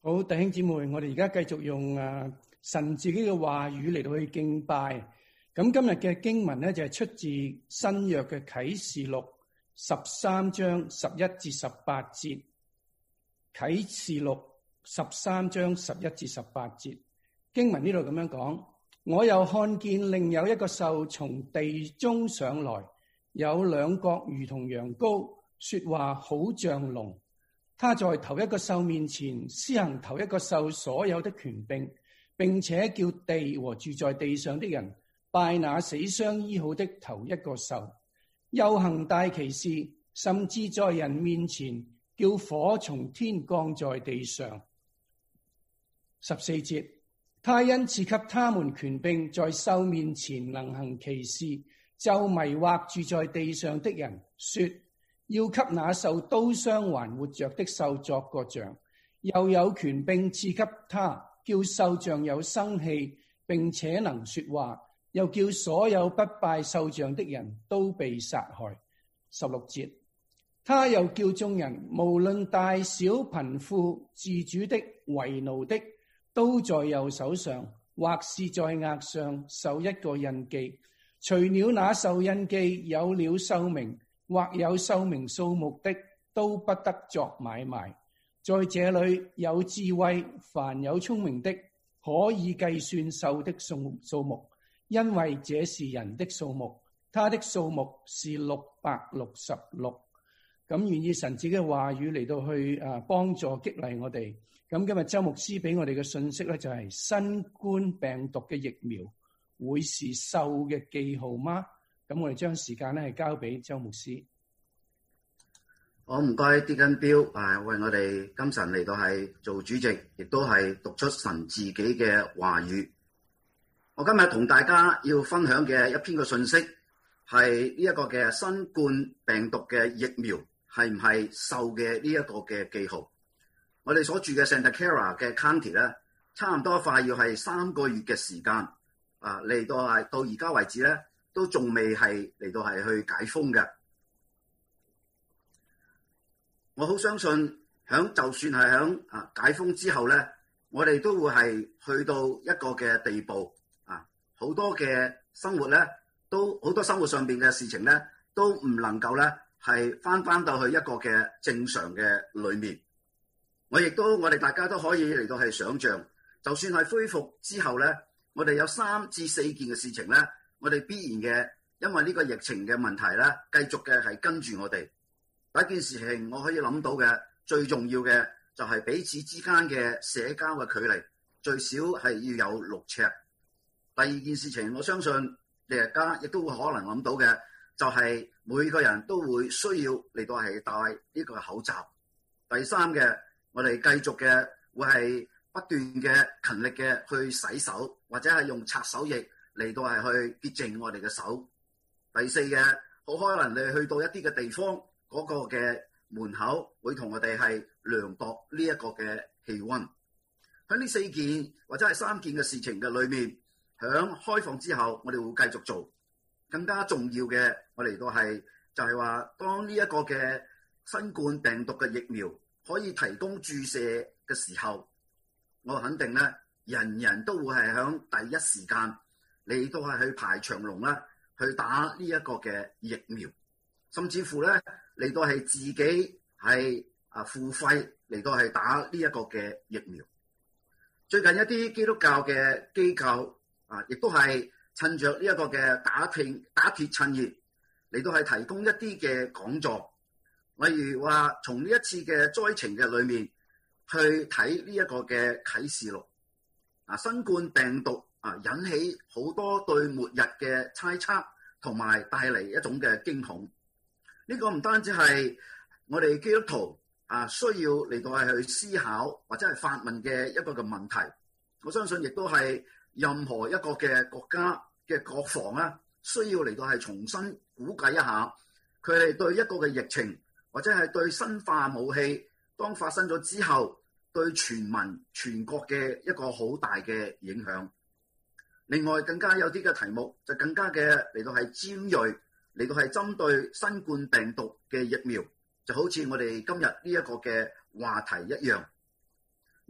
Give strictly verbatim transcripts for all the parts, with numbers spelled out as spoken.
好，弟兄姊妹，我哋而家繼續用誒神自己嘅話語嚟到去敬拜。咁今日嘅經文咧就係出自新約嘅啟示錄十三章十一至十八節。啟示錄十三章十一至十八節經文呢度咁樣講：我又看見另有一個獸從地中上來，有兩角如同羊羔，說話好像龍。他在頭一個獸面前施行頭一個獸所有的權柄，並且叫地和住在地上的人拜那死傷醫好的頭一個獸，又行大奇事，甚至在人面前叫火從天降在地上。十四節，他因賜給他們權柄，在獸面前能行奇事，就迷惑住在地上的人，說要給那受刀傷還活着的獸作個像，又有權柄賜給他，叫獸像有生氣，並且能說話，又叫所有不拜獸像的人都被殺害。十六節，他又叫眾人無論大小貧富自主的為奴的，都在右手上或是在額上受一個印記，除了那受印記有了獸名或有獸名數目的，都不得作買賣。在這裏有智慧，凡有聰明的，可以計算獸的數數目，因為這是人的數目，他的數目是六百六十六。咁願意神自己嘅話語嚟到去誒幫助激勵我哋。咁今日周牧師俾我哋嘅信息咧，就係新冠病毒嘅疫苗會是獸嘅記號嗎？咁我哋將時間咧係交俾周牧師。 好，唔該，Deacon Bill，誒，為我哋今晨嚟到係做主席，亦都係讀出神自己嘅話語。我今日同大家要分享嘅一篇嘅信息係呢一個嘅新冠病毒嘅疫苗係唔係獸嘅呢一個嘅記號？我哋所住嘅 Santa Clara 嘅 County 咧，差唔多快要係三個月嘅時間啊，嚟到係到而家為止咧，都仲未係嚟到係去解封嘅。我好相信響就算係響啊解封之後咧，我哋都會係去到一個嘅地步啊，好多嘅生活咧，都好多生活上邊嘅事情咧，都唔能夠咧係翻翻到去一個嘅正常嘅裏面。我亦都我哋大家都可以嚟到係想像，就算係恢復之後咧，我哋有三至四件嘅事情咧，我哋必然嘅，因為呢個疫情嘅問題咧，繼續嘅係跟住我哋。第一件事情我可以諗到嘅最重要嘅就係彼此之間嘅社交嘅距離最少係要有六尺。第二件事情我相信大家亦都會可能諗到嘅就係每個人都會需要嚟到係戴呢個口罩。第三嘅我哋繼續嘅會係不斷嘅勤力嘅去洗手，或者係用擦手液嚟到係去潔淨我哋嘅手。第四嘅好可能你去到一啲嘅地方，嗰個嘅門口會同我哋係量度呢一個嘅氣溫。喺呢四件或者係三件嘅事情嘅裏面，響開放之後，我哋會繼續做。更加重要嘅，我哋都係就係話，當呢一個嘅新冠病毒嘅疫苗可以提供注射嘅時候，我肯定咧，人人都會係響第一時間嚟到係去排長龍啦，去打呢一個嘅疫苗，甚至乎咧。嚟到係自己係啊付費嚟到係打呢一個嘅疫苗。最近一啲基督教嘅機構啊，亦都係趁着呢一個嘅打拼打鐵趁熱嚟到係提供一啲嘅講座，例如話從呢一次嘅災情嘅裏面去睇呢一個嘅啟示錄啊，新冠病毒啊引起好多對末日嘅猜測，同埋帶嚟一種嘅驚恐。呢個唔單止係我哋基督徒啊需要嚟到係去思考或者係發問嘅一個嘅問題，我相信亦都係任何一個嘅國家嘅國防啊，需要嚟到係重新估計一下佢哋對一個嘅疫情或者係對生化武器當發生咗之後對全民全國嘅一個好大嘅影響。另外更加有啲嘅題目就更加嘅嚟到係尖銳，嚟到係針對新冠病毒嘅疫苗，就好似我哋今日呢一個嘅話題一樣。呢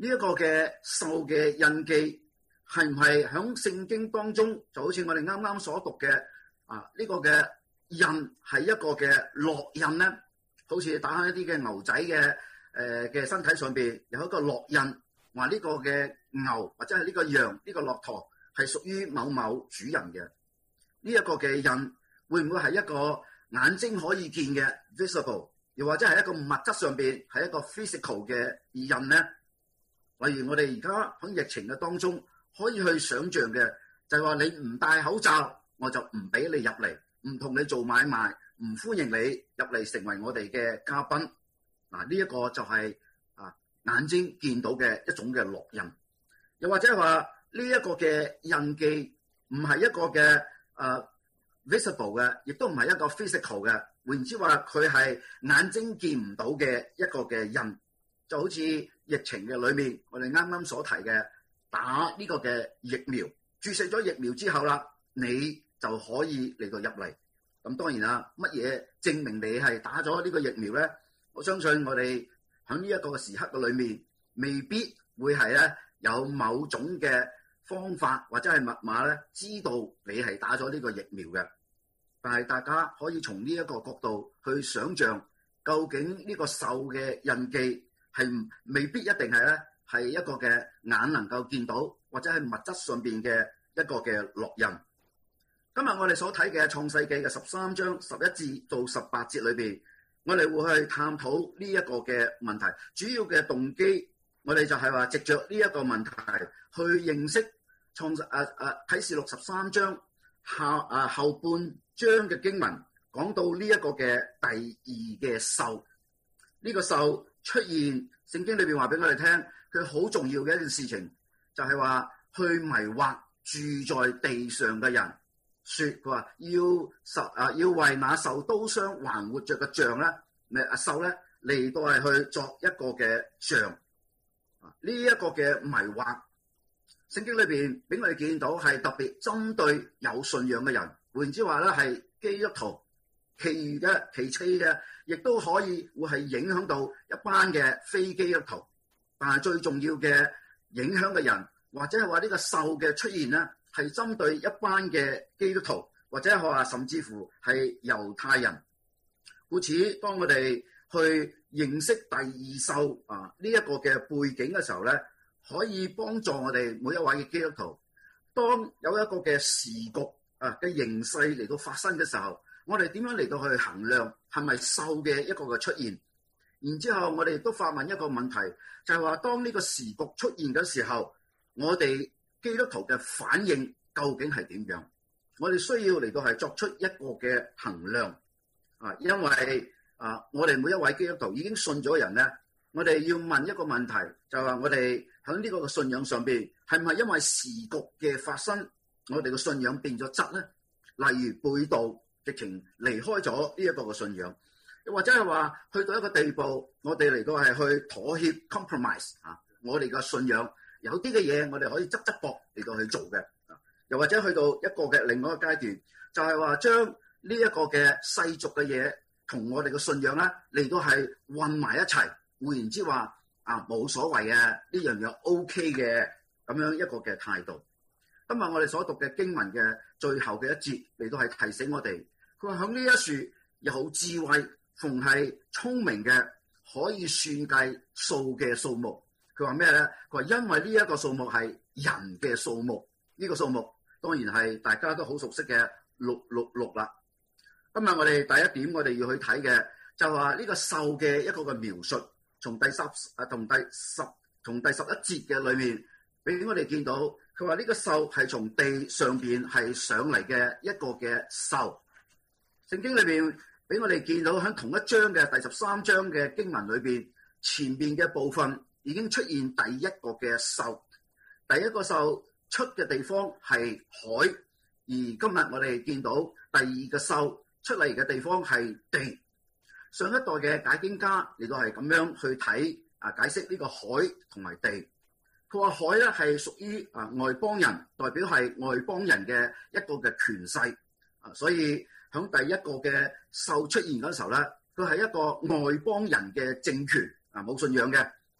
呢一個嘅獸嘅印記係唔係喺聖經當中，就好似我哋啱啱所讀嘅啊呢個嘅印係一個嘅烙印咧？好似打喺一啲嘅牛仔嘅誒嘅身體上邊有一個烙印，話呢個嘅牛或者係呢個羊呢個駱駝係屬於某某主人嘅。呢一個嘅印會唔會係一個眼睛可以見嘅 visible， 又或者係一個物質上邊係一個 physical 嘅印咧？例如我哋而家喺疫情嘅當中可以去想像嘅就係話，你唔戴口罩我就唔俾你入嚟，唔同你做買賣，唔歡迎你入嚟成為我哋嘅嘉賓。嗱，呢一個就係啊眼睛見到嘅一種嘅烙印，又或者話呢一個嘅印記唔係一個嘅誒 visible 嘅，亦都唔係一個 physical 嘅。換言之話，佢係眼睛見唔到嘅一個嘅印，就好似疫情嘅裏面，我哋啱啱所提嘅打呢個嘅疫苗，注射咗疫苗之後啦，你就可以嚟到入嚟。咁當然啦，乜嘢證明你係打咗呢個疫苗咧？我相信我哋喺呢一個時刻嘅裏面，未必會係咧有某種嘅方法或者係密碼咧，知道你係打咗呢個疫苗嘅。但係大家可以從呢一個角度去想像，究竟呢個獸嘅印記係未必一定係咧係一個嘅眼能夠見到，或者係物質上邊嘅一個嘅烙印。今日我哋所睇嘅創世記嘅十三章十一至到十八節裏邊，我哋會去探討呢一個嘅問題。主要嘅動機，我哋就係話藉着呢一個問題去認識創世啊啊啟示錄十三章下啊後半章嘅經文，講到呢一個嘅第二嘅獸。呢個獸出現，聖經裏邊話俾我哋聽，佢好重要嘅一件事情就係話去迷惑住在地上嘅人。說佢話要受啊，要為那受刀傷還活着嘅像咧，咪阿獸咧嚟到係去作一個嘅像。啊，呢一個嘅迷惑，聖經裏邊俾我哋見到係特別針對有信仰嘅人。換言之話咧，係基督徒，其餘嘅其次嘅，亦都可以會係影響到一班嘅非基督徒。但係最重要嘅影響嘅人，或者係話呢個獸嘅出現咧，係針對一班嘅基督徒，或者係話甚至乎係猶太人。故此，當我哋去認識第二獸啊呢一個嘅背景嘅時候咧，可以幫助我哋每一位嘅基督徒。當有一個嘅時局啊嘅形勢嚟到發生嘅時候，我哋點樣嚟到去衡量係咪獸嘅一個嘅出現？然之後我哋亦都發問一個問題，就係話當呢個時局出現嘅時候，我哋基督徒嘅反應究竟係點樣？我哋需要嚟到係作出一個嘅衡量啊，因為啊，我哋每一位基督徒已經信咗人咧，我哋要問一個問題，就係話我哋喺呢個嘅信仰上邊，係唔係因為時局嘅發生，我哋嘅信仰變咗質咧？例如背道，直情離開咗呢一個嘅信仰，又或者係話去到一個地步，我哋嚟到係去妥協 compromise 啊，我哋嘅信仰。有啲嘅嘢我哋可以側側膊嚟到去做嘅，又或者去到一個嘅另外一個階段，就係話將呢一個嘅世俗嘅嘢同我哋嘅信仰咧嚟到係混埋一齊。換言之話啊，冇所謂嘅呢樣嘢 OK 嘅咁樣一個嘅態度。今日我哋所讀嘅經文嘅最後嘅一節嚟到係提醒我哋，佢話響呢一樹有智慧，逢係聰明嘅可以算計數嘅數目。佢話咩咧？佢話因為呢一個數目係人嘅數目，呢、這個數目當然係大家都好熟悉嘅六六六啦。今日我哋第一點我哋要去睇嘅就話呢個獸嘅一個嘅描述，從第十啊同第十從第十一節嘅裏面俾我哋見到，佢話呢個獸係從地上邊係上嚟嘅一個嘅獸。聖經裏邊俾我哋見到喺同一章嘅第十三章嘅經文裏邊，前邊嘅部分已經出現第一個嘅獸，第一個獸出嘅地方係海，而今日我哋見到第二個獸出嚟嘅地方係地。上一代嘅解經家嚟到係咁樣去睇啊，解釋呢個海同埋地。佢話海咧係屬於啊外邦人，代表係外邦人嘅一個嘅權勢啊，所以響第一個嘅獸出現嗰時候咧，佢係一個外邦人嘅政權啊，冇信仰嘅。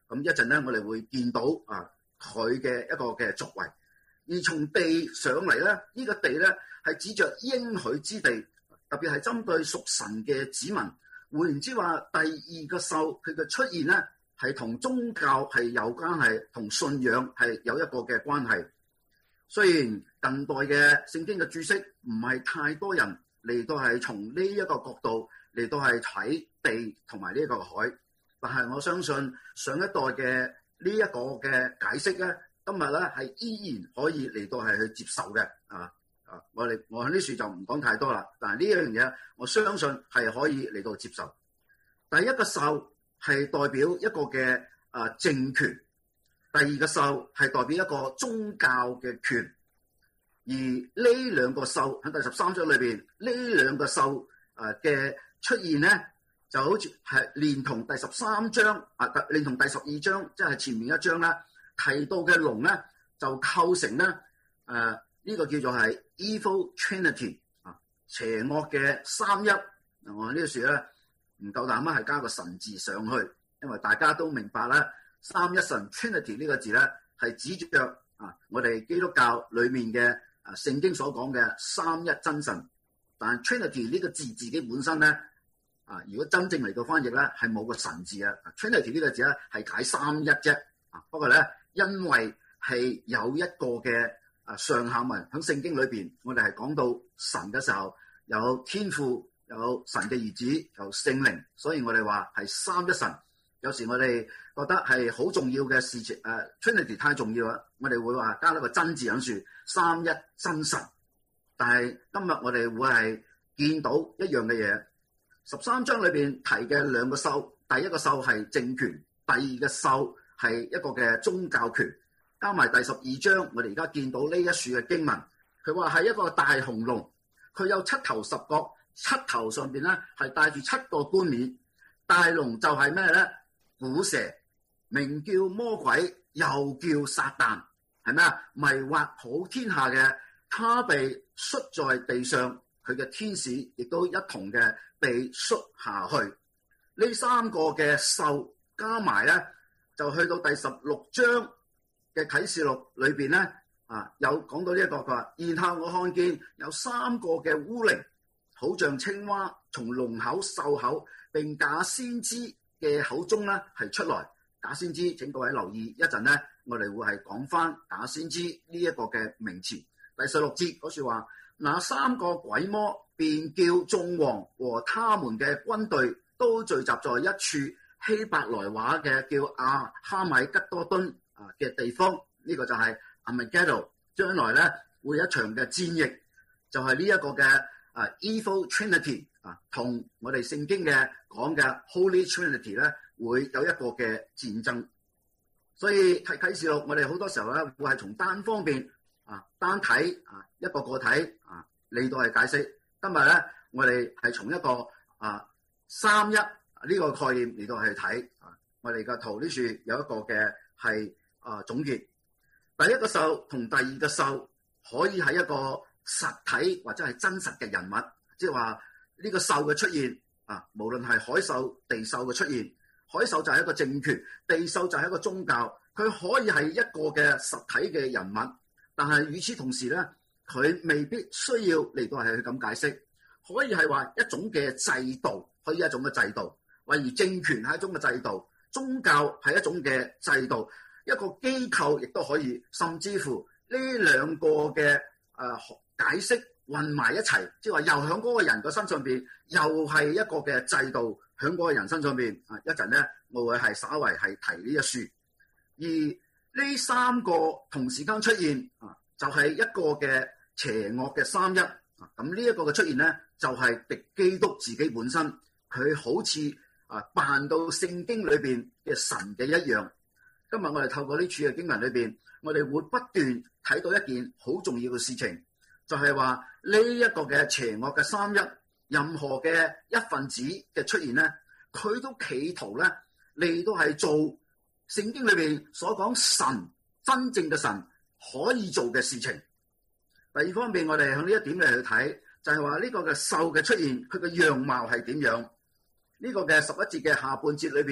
咁一陣咧，我哋會見到啊佢嘅一個嘅作為。而從地上嚟咧，呢個地咧係指着應許之地，特別係針對屬神嘅子民。換言之話，第二個獸佢嘅出現咧係同宗教係有關係，同信仰係有一個嘅關係。雖然近代嘅聖經嘅注釋唔係太多人嚟到係從呢一個角度嚟到係睇地同埋呢一個海，但係我相信上一代嘅呢一個嘅解釋咧，今日咧係依然可以嚟到係去接受嘅啊啊！我哋我喺呢處就唔講太多啦，但係呢樣嘢我相信係可以嚟到接受。第一個獸係代表一個嘅啊政權。第二個獸係代表一個宗教嘅權，而呢兩個獸喺第十三章裏邊，呢兩個獸誒嘅出現咧，就好似係連同第十三章啊，連同第十二章，即係前面一章啦，提到嘅龍咧，就構成咧誒呢、呃這個叫做係 Evil Trinity 啊，邪惡嘅三一。我呢個時咧唔夠膽啊，係加個神字上去，因為大家都明白啦。三一神 Trinity 呢個字咧，係指著啊我哋基督教裏面嘅啊聖經所講嘅三一真神。但 Trinity 呢個字自己本身咧啊，如果真正嚟到翻譯咧，係冇個神字啊。Trinity 呢個字咧係解三一啫啊。不過咧，因為係有一個嘅啊上下文喺聖經裏邊，我哋係講到神嘅時候有天父、有神嘅兒子、有聖靈，所以我哋話係三一神。有時我哋覺得係好重要嘅事情，誒、uh, Trinity 太重要啦，我哋會話加一個真字喺處，三一真神。但係今日我哋會係見到一樣嘅嘢，十三章裏邊提嘅兩個獸，第一個獸係政權，第二個獸係一個嘅宗教權，加埋第十二章，我哋而家見到呢一處嘅經文，佢話係一個大紅龍，佢有七頭十角，七頭上邊咧係帶住七個冠冕，大龍就係咩咧？古蛇，名叫魔鬼，又叫撒旦，係咩啊？迷惑普天下嘅，他被摔在地上，佢嘅天使亦都一同嘅被摔下去。呢三個嘅獸加埋咧，就去到第十六章嘅啟示錄裏邊咧，啊有講到呢、這、一個佢話，然後我看見有三個嘅污靈，好像青蛙，從龍口、獸口並假先知嘅口中咧係出來。假先知，請各位留意一陣咧，我哋會係講翻假先知呢一個嘅名詞。第十六節嗰處話，那三個鬼魔便叫眾王和他們嘅軍隊都聚集在一處，希伯來話嘅叫亞哈米吉多敦啊嘅地方，呢、這個就係 Armageddon， 將來咧會有一場嘅戰役，就係呢一個嘅啊 Evil Trinity 啊，同我哋聖經嘅講嘅 Holy Trinity 咧，會有一個嘅戰爭。所以睇啟示錄，我哋好多時候咧會係從單方面啊單睇啊一個個體啊嚟到係解釋。今日咧我哋係從一個啊三一呢個概念嚟到係睇啊，我哋嘅圖呢處有一個嘅係啊總結。第一個獸同第二個獸可以係一個實體或者係真實嘅人物，即係話呢個獸嘅出現啊，無論係海獸、地獸嘅出現，海獸就係一個政權，地獸就係一個宗教，佢可以係一個嘅實體嘅人物，但係與此同時咧，佢未必需要嚟到係去咁解釋，可以係話一種嘅制度，可以一種嘅制度，例如政權係一種嘅制度，宗教係一種嘅制度，一個機構亦都可以，甚至乎呢兩個嘅誒、呃、解釋混埋一齊，即係話又喺嗰個人嘅身上邊，又係一個嘅制度喺嗰個人身上邊啊！一陣咧，我會係稍為係提呢一書，而呢三個同時間出現啊，就係、是、一個嘅邪惡嘅三一啊！咁呢一個嘅出現咧，就係、是、敵基督自己本身，佢好似啊扮到聖經裏邊嘅神嘅一樣。今日我哋透過呢處嘅經文裏邊，我哋會不斷睇到一件好重要嘅事情，就係話呢一個嘅邪惡嘅三一，任何嘅一份子嘅出現咧，佢都企圖咧嚟到係做聖經裏邊所講神真正嘅神可以做嘅事情。第二方面，我哋向呢一點嚟去睇，就係話呢個嘅獸嘅出現，佢嘅樣貌係點樣？呢個嘅十一節嘅下半節裏邊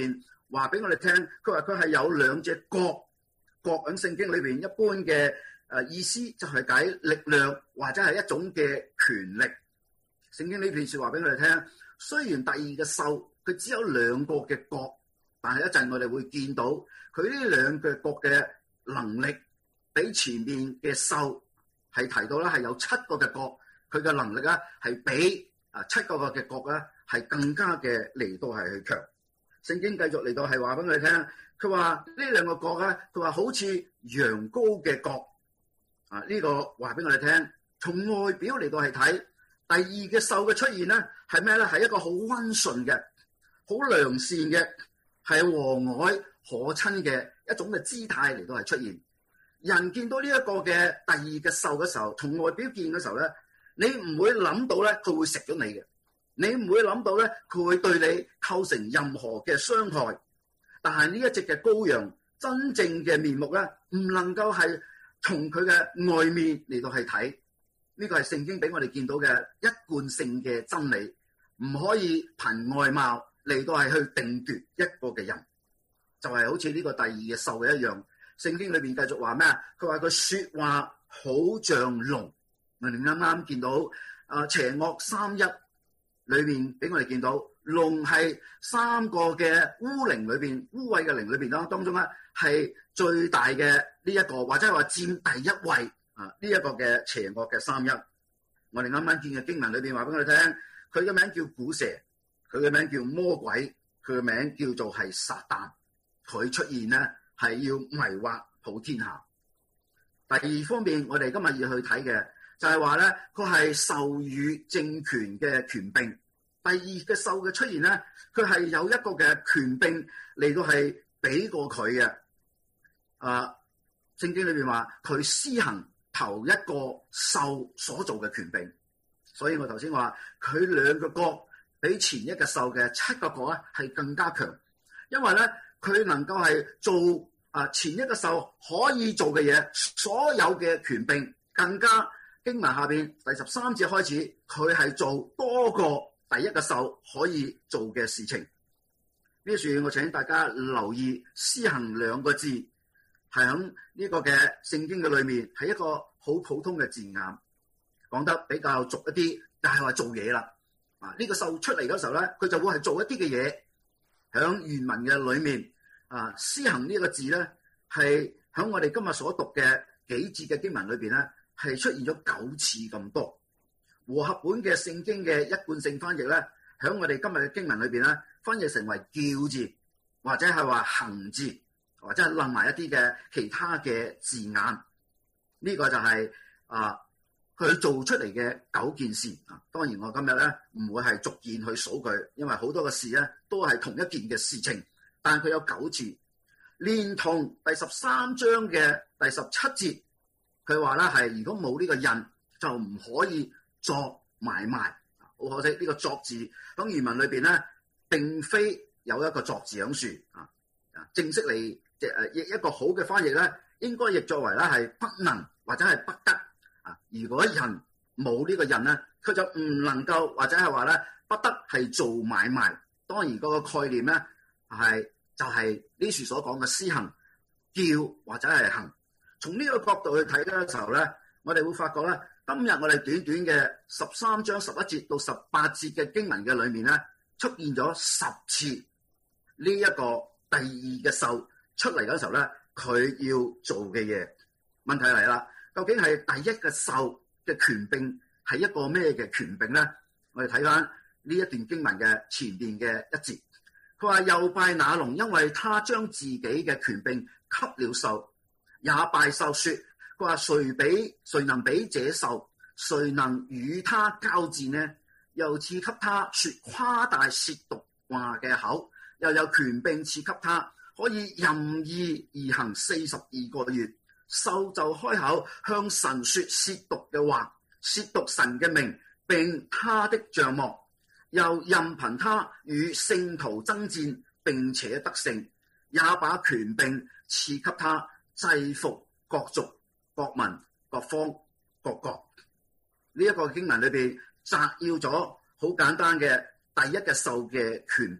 話俾我哋聽，佢話佢係有兩隻角。角喺聖經裏邊一般嘅誒意思就係解力量或者係一種嘅權力。聖經呢段說話俾我哋聽，雖然第二嘅獸佢只有兩個嘅角，但係一陣我哋會見到佢呢兩個角嘅能力比前面嘅獸係提到咧係有七個嘅角，佢嘅能力咧係比啊七個個嘅角咧係更加嘅嚟到係去強。聖經繼續嚟到係話俾我哋聽。佢話呢兩個角咧，佢話好似羊羔嘅角啊！呢、這個話俾我哋聽，從外表嚟到係睇，第二嘅獸嘅出現咧係咩咧？係一個好溫順嘅、好良善嘅、係和藹可親嘅一種嘅姿態嚟到係出現。人見到呢一個嘅第二嘅獸嘅時候，從外表見嘅時候咧，你唔會諗到咧佢會食咗你嘅，你唔會諗到咧佢會對你構成任何嘅傷害。但係呢一隻嘅羔羊真正嘅面目咧，唔能夠係從佢嘅外面嚟到係睇，呢個係聖經俾我哋見到嘅一貫性嘅真理，唔可以憑外貌嚟到係去定奪一個嘅人，就係好似呢個第二嘅獸嘅一樣。聖經裏邊繼續話咩啊？佢話佢說話好像龍。我哋啱啱見到啊邪惡三一裏面俾我哋見到。龍係三個嘅污靈裏邊，污穢嘅靈裏邊當當中咧，係最大嘅呢一個，或者係話佔第一位啊！呢、這、一個嘅邪惡嘅三一，我哋啱啱見嘅經文裏邊話俾我哋聽，佢嘅名叫古蛇，佢嘅名叫魔鬼，佢嘅名叫做係撒旦。佢出現咧係要迷惑普天下。第二方面，我哋今日要去睇嘅就係話咧，佢係授予政權嘅權柄。第二嘅獸嘅出現咧，佢係有一個嘅權柄嚟到係俾過佢嘅。啊，聖經裏邊話佢施行頭一個獸所做嘅權柄，所以我頭先話佢兩個角比前一個獸嘅七個角咧係更加強，因為咧佢能夠係做啊前一個獸可以做嘅嘢，所有嘅權柄更加。經文下邊第十三節開始，佢係做多個第一個獸可以做嘅事情。呢處我請大家留意施行兩個字，係喺呢個嘅聖經嘅裏面係一個好普通嘅字眼，講得比較俗一啲，但係話做嘢啦。啊，呢個獸出嚟嗰時候咧，佢就會係做一啲嘅嘢。喺原文嘅裏面啊，施行呢個字咧係喺我哋今日所讀嘅幾節嘅經文裏邊咧係出現咗九次咁多。和合本嘅聖經嘅一貫性翻譯咧，喺我哋今日嘅經文裏邊咧，翻譯成為叫字，或者係話行字，或者係冧埋一啲嘅其他嘅字眼。呢、這個就係、是、啊，佢做出嚟嘅九件事啊。當然我今日咧唔會係逐件去數佢，因為好多嘅事咧都係同一件嘅事情，但佢有九次，連同第十三章嘅第十七節，佢話咧係如果冇呢個印就唔可以作買賣。好可惜呢、這個作字喺原文裏邊咧，並非有一個作字響樹啊。正式嚟即係一一個好嘅翻譯咧，應該譯作為咧係不能或者係不得啊。如果人冇呢個印咧，佢就唔能夠或者係話咧不得係做買賣。當然嗰個概念咧係就係呢處所講嘅施行叫或者係行。從呢個角度去睇嘅時候咧，我哋會發覺咧。今日我哋短短嘅十三章十一節到十八節嘅經文嘅裏面咧，出現咗十次呢一個第二嘅獸出嚟嗰時候咧，佢要做嘅嘢。問題嚟啦，究竟係第一嘅獸嘅權柄係一個咩嘅權柄咧？我哋睇翻呢一段經文嘅前邊嘅一節，佢話又拜那龍，因為他將自己嘅權柄給了獸，也拜獸說。佢話誰比誰能比這獸，誰能與他交戰呢？又賜給他說誇大褻瀆話嘅口，又有權柄賜給他，可以任意而行四十二個月。獸就開口向神說褻瀆嘅話，褻瀆神嘅名，並他的帳幕，又任憑他與聖徒爭戰，並且得勝，也把權柄賜給他，制服各族、各民、各方、各國。呢、這、一個經文裏邊摘要咗好簡單嘅第一嘅獸嘅權柄，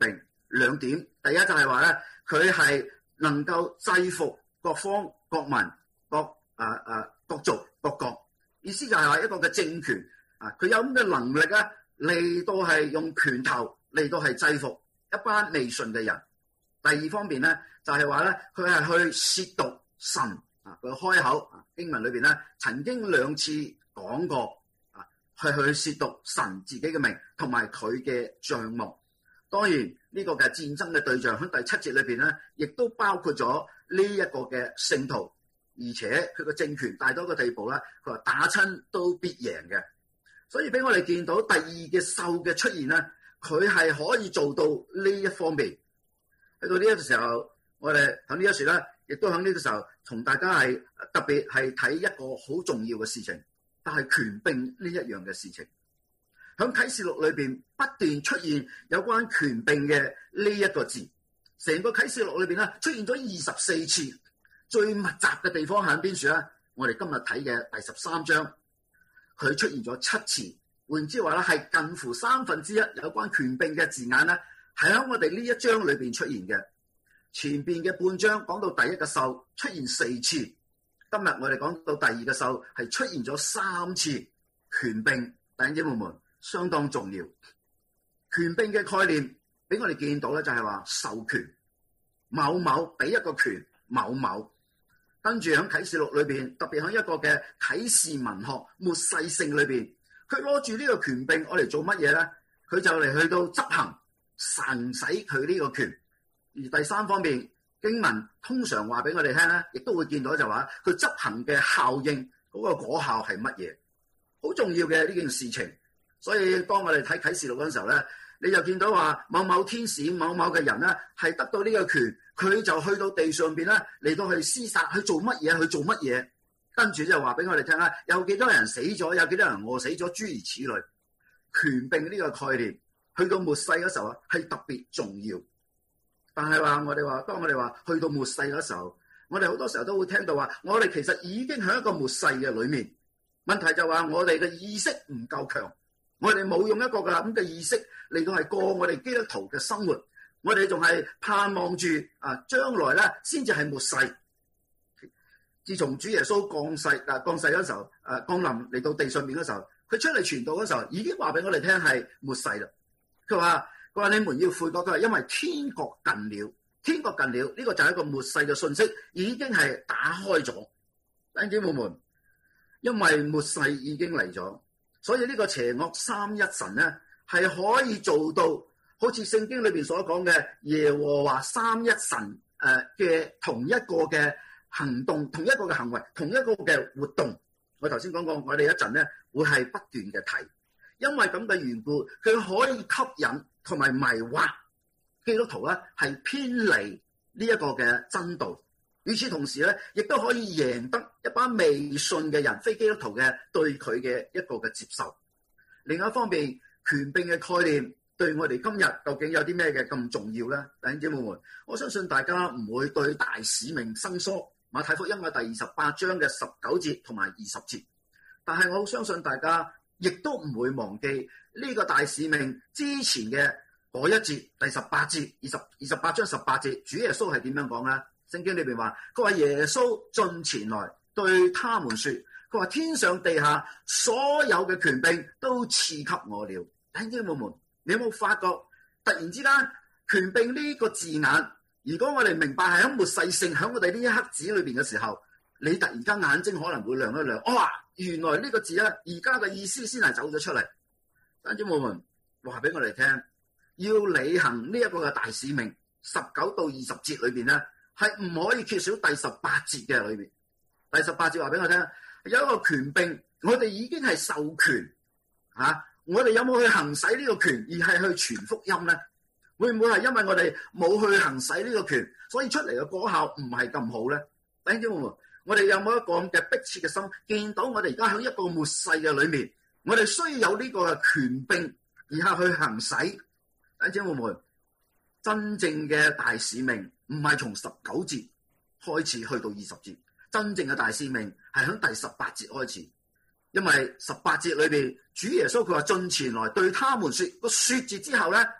兩點。第一就係話咧，佢係能夠制服各方各民各啊啊各族各國，意思就係話一個嘅政權啊，佢有咁嘅能力咧嚟到係用拳頭嚟到係制服一班未信嘅人。第二方面咧就係話咧，佢係去褻瀆神啊，佢開口啊，經文裏邊咧曾經兩次講過啊，係去褻瀆神自己嘅名同埋佢嘅帳幕。當然呢個嘅戰爭嘅對象喺第七節裏邊咧，亦都包括咗呢一個嘅聖徒，而且佢個政權大到一個地步咧，佢話打親都必贏嘅。所以俾我哋見到第二嘅獸嘅出現咧，佢係可以做到呢一方面。喺到呢一個時候，我哋喺呢一時咧，亦都喺呢個時候同大家係特別係睇一個好重要嘅事情，但係權柄呢一樣嘅事情。喺啟示錄裏邊不斷出現有關權柄嘅呢一個字，成個啟示錄裏邊咧出現咗二十四次，最密集嘅地方喺邊處咧？我哋今日睇嘅第十三章，佢出現咗七次，換言之話咧係近乎三分之一有關權柄嘅字眼咧，係喺我哋呢一章裏邊出現嘅。前邊嘅半章講到第一個獸出現四次，今日我哋講到第二個獸係出現咗三次權柄，弟兄姊妹們。相當重要，權柄嘅概念俾我哋見到咧，就係話授權某某俾一個權某某，跟住喺啟示錄裏邊，特別喺一個嘅啟示文學末世性裏邊，佢攞住呢個權柄，我嚟做乜嘢咧？佢就嚟去到執行神使佢呢個權。而第三方面，經文通常話俾我哋聽咧，亦都會見到就話佢執行嘅效應嗰個果效係乜嘢，好重要嘅呢件事情。所以當我哋睇啟示錄嗰陣時候咧，你就見到話某某天使、某某嘅人咧，係得到呢個權，佢就去到地上邊咧嚟到去廝殺，去做乜嘢？去做乜嘢？跟住就話俾我哋聽啦，有幾多人死咗，有幾多人餓死咗，諸如此類。權柄呢個概念，去到末世嗰時候啊，係特別重要。但係話我哋話，當我哋話去到末世嗰時候，我哋好多時候都會聽到話，我哋其實已經喺一個末世嘅裏面。問題就話我哋嘅意識唔夠強。我哋冇用一個咁嘅意識嚟到係過我哋基督徒嘅生活，我哋仲係盼望住啊將來咧先至係末世。自從主耶穌降世啊降世嗰時候，誒降臨嚟到地上面嗰時候，佢出嚟傳道嗰時候已經話俾我哋聽係末世啦。佢話佢話你們要悔改，佢話因為天國近了，天國近了呢、這個就係一個末世嘅信息，已經係打開咗。弟兄姊妹們，因為末世已經嚟咗。所以呢個邪惡三一神咧，係可以做到好似聖經裏邊所講嘅耶和華三一神誒嘅同一個嘅行動，同一個嘅行為，同一個嘅活動。我頭先講過，我哋一陣咧會係不斷嘅提，因為咁嘅緣故，佢可以吸引同埋迷惑基督徒咧，係偏離呢一個嘅真道。與此同時咧，亦都可以贏得一班未信嘅人、非基督徒嘅對佢嘅一個嘅接受。另一方面，權柄嘅概念對我哋今日究竟有啲咩嘅咁重要咧？弟兄姊妹們，我相信大家唔會對大使命生疏。馬太福音嘅第二十八章嘅十九節同埋二十節，但係我好相信大家亦都唔會忘記呢個大使命之前嘅嗰一節第十八節、二十二十八章十八節，主耶穌係點樣講咧？聖經裏邊話，佢話耶穌進前來對他們說，佢話天上地下所有嘅權柄都賜給我了。弟兄姊妹們，你有冇發覺突然之間權柄呢個字眼，如果我哋明白係喺末世性喺我哋呢一刻子裏邊嘅時候，你突然間眼睛可能會亮一亮，哇！原來呢個字咧，而家嘅意思先係走咗出嚟。弟兄姊妹們，話俾我哋聽，要履行呢一個嘅大使命，十九到二十節裏邊咧，係唔可以缺少第十八節嘅裏邊。第十八節話俾我聽，有一個權柄，我哋已經係授權嚇、啊，我哋有冇去行使呢個權，而係去傳福音咧？會唔會係因為我哋冇去行使呢個權，所以出嚟嘅果效唔係咁好咧？弟兄姊妹們，我哋有冇一個咁嘅迫切嘅心，見到我哋而家喺一個末世嘅裏面，我哋需要有呢個嘅權柄，而係去行使。弟兄姊妹們，真正嘅大使命唔係從十九節開始去到二十節，真正嘅大使命係喺第十八節開始。因為十八節裏邊，主耶穌佢話進前來對他們說個說字之後咧，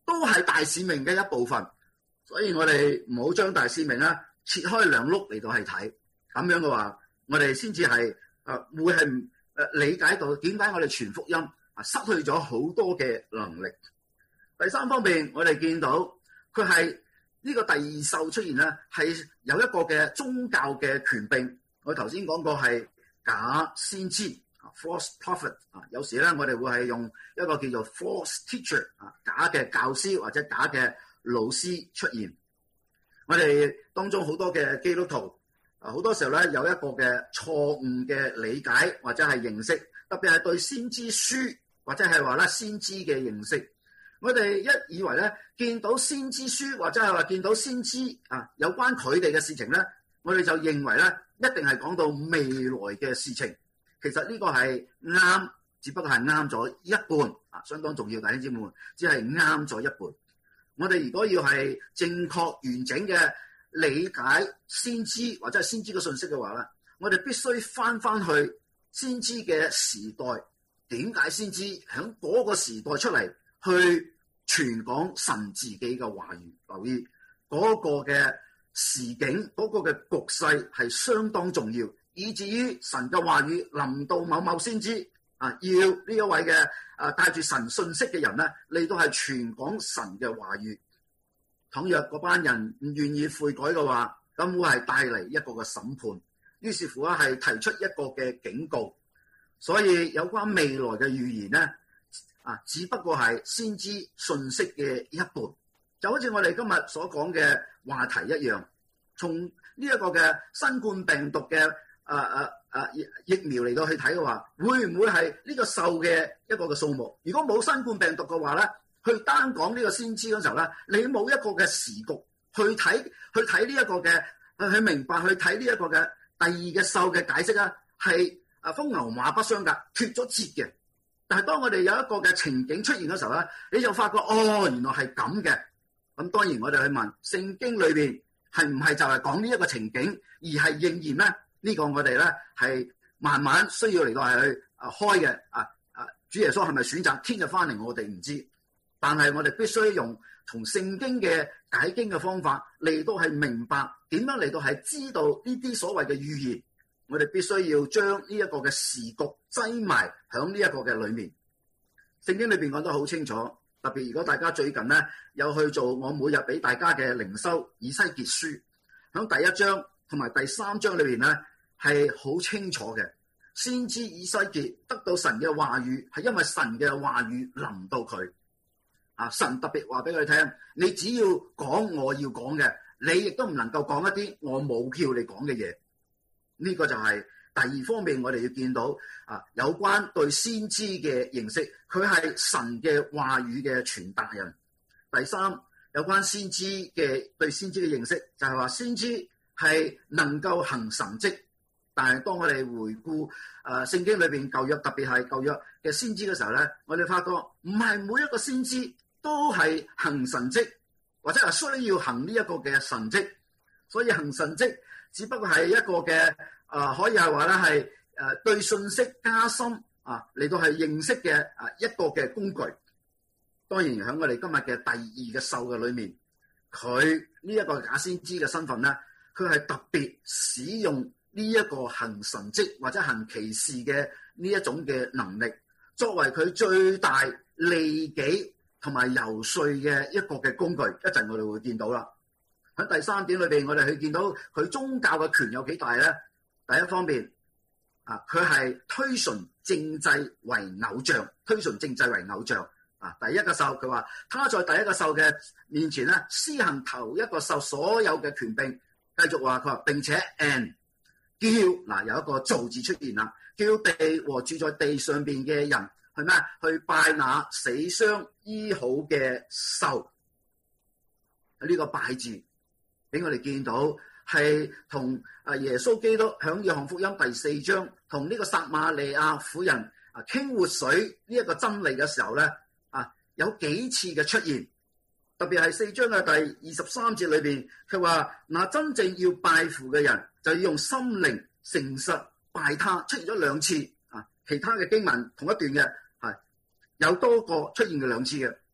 都係大使命嘅一部分。所以我哋唔好將大使命咧切開兩碌嚟到去睇，咁樣嘅話，我哋先至係誒會係誒理解到點解我哋傳福音啊失去咗好多嘅能力。第三方面，我哋見到佢係呢個第二獸出現咧，係有一個嘅宗教嘅權柄。我頭先講過係假先知啊 ，false prophet 啊，有時咧我哋會係用一個叫做 false teacher 啊，假嘅教師或者假嘅老師出現。我哋當中好多嘅基督徒啊，好多時候咧有一個嘅錯誤嘅理解或者係認識，特別係對先知書或者係話咧先知嘅認識。我哋一以為咧見到先知書或者係話見到先知啊有關佢哋嘅事情咧，我哋就認為咧一定係講到未來嘅事情。其實呢個係啱，只不過係啱咗一半啊，相當重要，弟兄姊妹，只係啱咗一半。我哋如果要係正確完整嘅理解先知或者係先知嘅信息嘅話咧，我哋必須翻翻去先知嘅時代，點解先知喺嗰個時代出嚟去傳講神自己嘅話語？留意嗰個嘅時景，嗰個嘅局勢係相當重要，以至於神嘅話語臨到某某先知啊，要呢一位嘅啊帶住神信息嘅人咧嚟到係傳講神嘅話語。倘若嗰班人唔願意悔改嘅話，咁會係帶嚟一個嘅審判。於是乎咧係提出一個嘅警告。所以有關未來嘅預言咧啊，只不過係先知信息嘅一半。就好似我哋今日所講嘅話題一樣，從呢一個嘅新冠病毒嘅啊啊啊疫疫苗嚟到去睇嘅話，會唔會係呢個獸嘅一個嘅數目？如果冇新冠病毒嘅話咧，去單講呢個先知嗰時候咧，你冇一個嘅時局去睇去睇呢一個嘅去去明白去睇呢一個嘅第二嘅獸嘅解釋啊，係啊風牛馬不相及，脫咗節嘅。但係當我哋有一個嘅情景出現嘅時候咧，你就發覺哦，原來係咁嘅。咁當然我哋去問聖經裏邊係唔係就係講呢一個情景，而係應驗咧？呢、這個我哋咧係慢慢需要嚟到係去啊開嘅啊啊！主耶穌係咪選擇聽日翻嚟？我哋唔知。但係我哋必須用從聖經嘅解經嘅方法嚟到係明白點樣嚟到係知道呢啲所謂嘅預言。我哋必須要將呢一個嘅時局擠埋響呢一個嘅裏面。聖經裏邊講得好清楚，特別如果大家最近咧有去做我每日俾大家嘅靈修以西結書，響第一章同埋第三章裏邊咧係好清楚嘅。先知以西結得到神嘅話語，係因為神嘅話語臨到佢。啊！神特別話俾佢聽，你只要講我要講嘅，你亦都唔能夠講一啲我冇叫你講嘅嘢。呢、這個就係第二方面，我哋要見到啊，有關對先知嘅認識，佢係神嘅話語嘅傳達人。第三，有關先知嘅對先知嘅認識，就係、是、話先知係能夠行神蹟。但係當我哋回顧誒聖經裏邊舊約，特別係舊約嘅先知嘅時候咧，我哋發覺唔係每一個先知都係行神蹟，或者係需要行呢一個嘅神蹟。所以行神蹟只不過係一個嘅誒、呃，可以係話咧係誒對信息加深啊嚟到係認識嘅啊一個嘅工具。當然喺我哋今日嘅第二嘅獸嘅裏面，佢呢一個假先知嘅身份咧，佢係特別使用呢一個行神蹟或者行奇事嘅呢一種嘅能力，作為佢最大利己同埋游說嘅一個嘅工具。一陣我哋會見到啦。喺第三點裏邊，我哋去見到佢宗教嘅權有幾大咧？第一方面啊，佢係推崇政制為偶像，推崇政制為偶像啊。第一個獸，佢話他在第一個獸嘅面前咧，施行頭一個獸所有嘅權柄。繼續話佢話，並且 and 叫嗱有一個造字出現啦，叫地和住在地上邊嘅人去咩？去拜那死傷醫好嘅獸。呢個拜字俾我哋見到係同啊耶穌基督響約翰福音第四章同呢個撒瑪利亞婦人啊傾活水呢一個真理嘅時候咧啊有幾次嘅出現，特別係四章嘅第二十三節裏邊，佢話嗱真正要拜父嘅人就要用心靈誠實拜他，出現咗兩次啊。其他嘅經文同一段嘅係有多個出現嘅兩次嘅。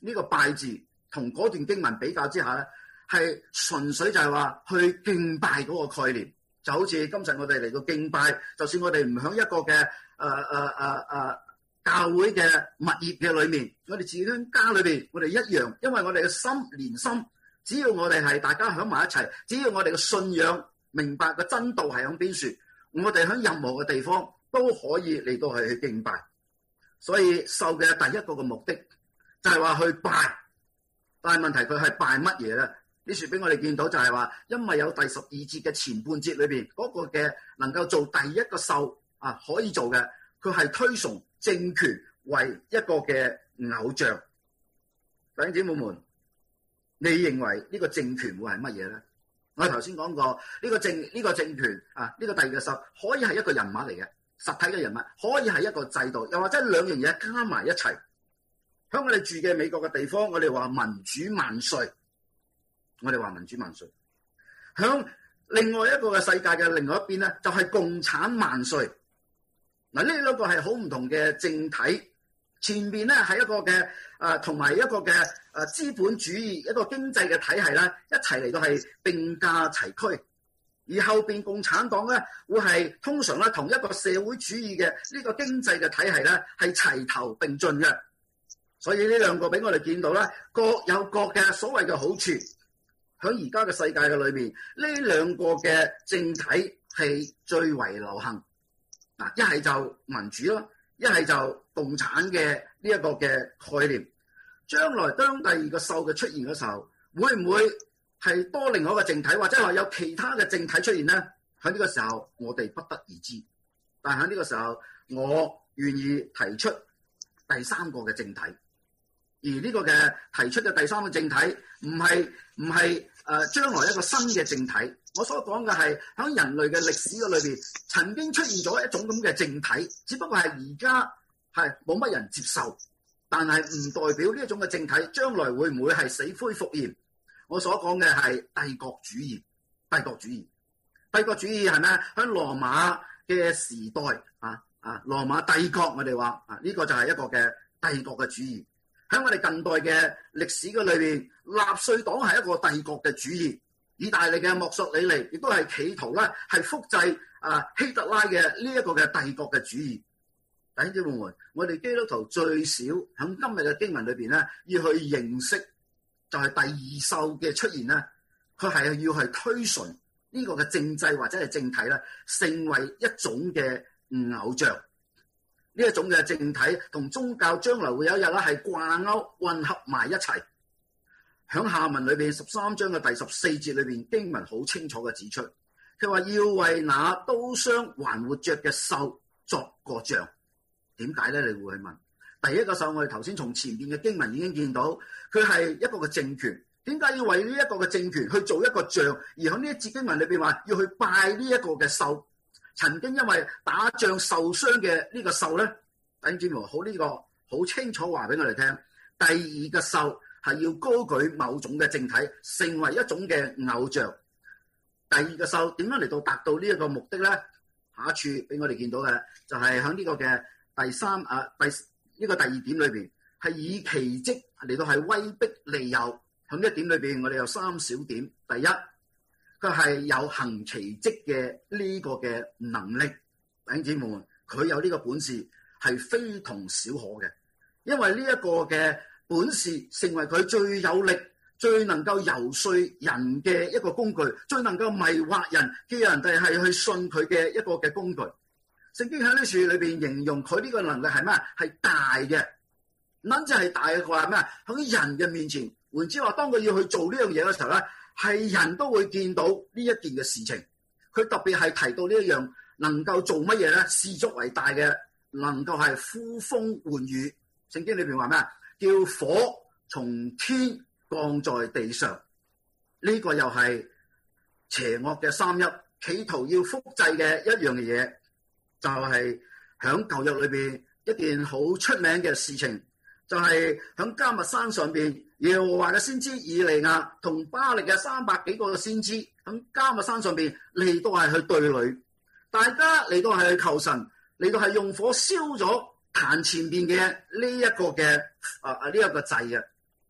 呢個拜字同嗰段經文比較之下咧，係純粹就係話去敬拜嗰個概念，就好似今日我哋嚟到敬拜，就算我哋唔響一個嘅誒誒誒誒教會嘅物業嘅裏面，我哋自己喺家裏邊，我哋一樣，因為我哋嘅心連心，只要我哋係大家響埋一齊，只要我哋嘅信仰明白個真道係響邊處，我哋喺任何嘅地方都可以嚟到係去敬拜。所以獸嘅第一個嘅目的就係話去拜，但係問題佢係拜乜嘢咧？呢處俾我哋見到就係話，因為有第十二節嘅前半節裏邊嗰個嘅能夠做第一個獸啊，可以做嘅，佢係推崇政權為一個嘅偶像。弟兄姊妹們，你認為呢個政權會係乜嘢咧？我頭先講過呢個政呢個政權啊，呢個第二個獸可以係一個人物嚟嘅，實體嘅人物，可以係一個制度，又或者兩樣嘢加埋一齊。喺我哋住嘅美國嘅地方，我哋話民主萬歲，我哋話民主萬歲。喺另外一個嘅世界嘅另外一邊咧，就係共產萬歲。嗱，呢兩個係好唔同嘅政體，前邊咧係一個嘅誒，同埋一個嘅誒資本主義一個經濟嘅體系咧，一齊嚟到係並駕齊驅。而後邊共產黨咧，會係通常咧同一個社會主義嘅呢個經濟嘅體系咧係齊頭並進嘅。所以呢兩個俾我哋見到咧，各有各嘅所謂嘅好處。喺而家嘅世界嘅裏面，呢兩個嘅政體係最為流行。嗱，一係就民主咯，一係就共產嘅呢一個嘅概念。將來當第二個獸嘅出現嘅時候，會唔會係多另外一個政體，或者話有其他嘅政體出現呢？喺呢個時候，我哋不得而知。但係喺呢個時候，我願意提出第三個嘅政體。而呢個嘅提出嘅第三個政體，唔係唔係誒將來一個新嘅政體。我所講嘅係喺人類嘅歷史嘅裏邊，曾經出現咗一種咁嘅政體，只不過係而家係冇乜人接受，但係唔代表呢一種嘅政體將來會唔會係死灰復燃。我所講嘅係帝國主義，帝國主義，帝國主義係咩？喺羅馬嘅時代啊啊，羅馬帝國我哋話啊，呢個就係一個嘅帝國嘅主義。喺我哋近代嘅歷史嘅裏邊，納粹黨係一個帝國嘅主義，意大利嘅墨索里尼亦都係企圖咧係複製啊希特拉嘅呢一個嘅帝國嘅主義。弟兄姊妹們，我哋基督徒最少喺今日嘅經文裏邊咧，要去認識就係第二獸嘅出現咧，佢係要去推崇呢個嘅政制或者係政體咧，成為一種嘅偶像。呢一種嘅政體同宗教將來會有一日咧係掛鈎混合埋一齊。響下文裏邊十三章嘅第十四節裏邊經文好清楚嘅指出，佢話要為那刀傷還活着嘅獸作個像。點解咧？你會去問。第一個獸我哋頭先從前面嘅經文已經見到，佢係一個嘅政權。點解要為呢一個嘅政權去做一個像？而喺呢一節經文裏邊話要去拜呢一個嘅獸。曾經因為打仗受傷嘅呢個獸咧，弟兄姊妹好呢個好清楚話俾我哋聽。第二個獸係要高舉某種嘅政體，成為一種嘅偶像。第二個獸點樣嚟到達到呢一個目的咧？下一處俾我哋見到嘅就係喺呢個嘅第三啊第呢個第二點裏邊，係以奇蹟嚟到係威逼利誘。喺呢一點裏邊，我哋有三小點。第一，佢係有行奇蹟嘅呢個嘅能力，弟兄姊妹們，佢有呢個本事係非同小可嘅，因為呢一個嘅本事成為佢最有力、最能夠遊說人嘅一個工具，最能夠迷惑人，叫人哋係去信佢嘅一個嘅工具。聖經喺呢處裏邊形容佢呢個能力係咩？係大嘅，諗住係大嘅話咩？喺人嘅面前，換之話，當佢要去做呢樣嘢嘅時候咧，係人都會見到呢一件嘅事情。佢特別係提到呢一樣能夠做乜嘢咧？視作為大嘅，能夠係呼風喚雨。聖經裏邊話咩？叫火從天降在地上。呢、這個又係邪惡嘅三一，企圖要複製嘅一樣嘅嘢，就係響舊約裏邊一件好出名嘅事情，就係響迦密山上邊，耶和華嘅先知以利亞同巴力嘅三百幾個嘅先知響迦密山上邊嚟到係去對壘，大家嚟到係去求神，嚟到係用火燒咗壇前邊嘅呢一個嘅啊啊呢一個祭嘅。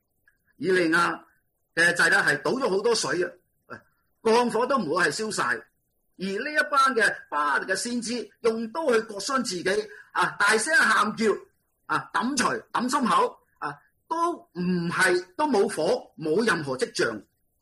以利亞嘅祭咧係倒咗好多水啊，降火都唔會係燒晒。而呢一班嘅巴力嘅先知用刀去割傷自己啊，大聲喊叫啊，抌錘抌心口啊，都唔係都冇火，冇任何跡象。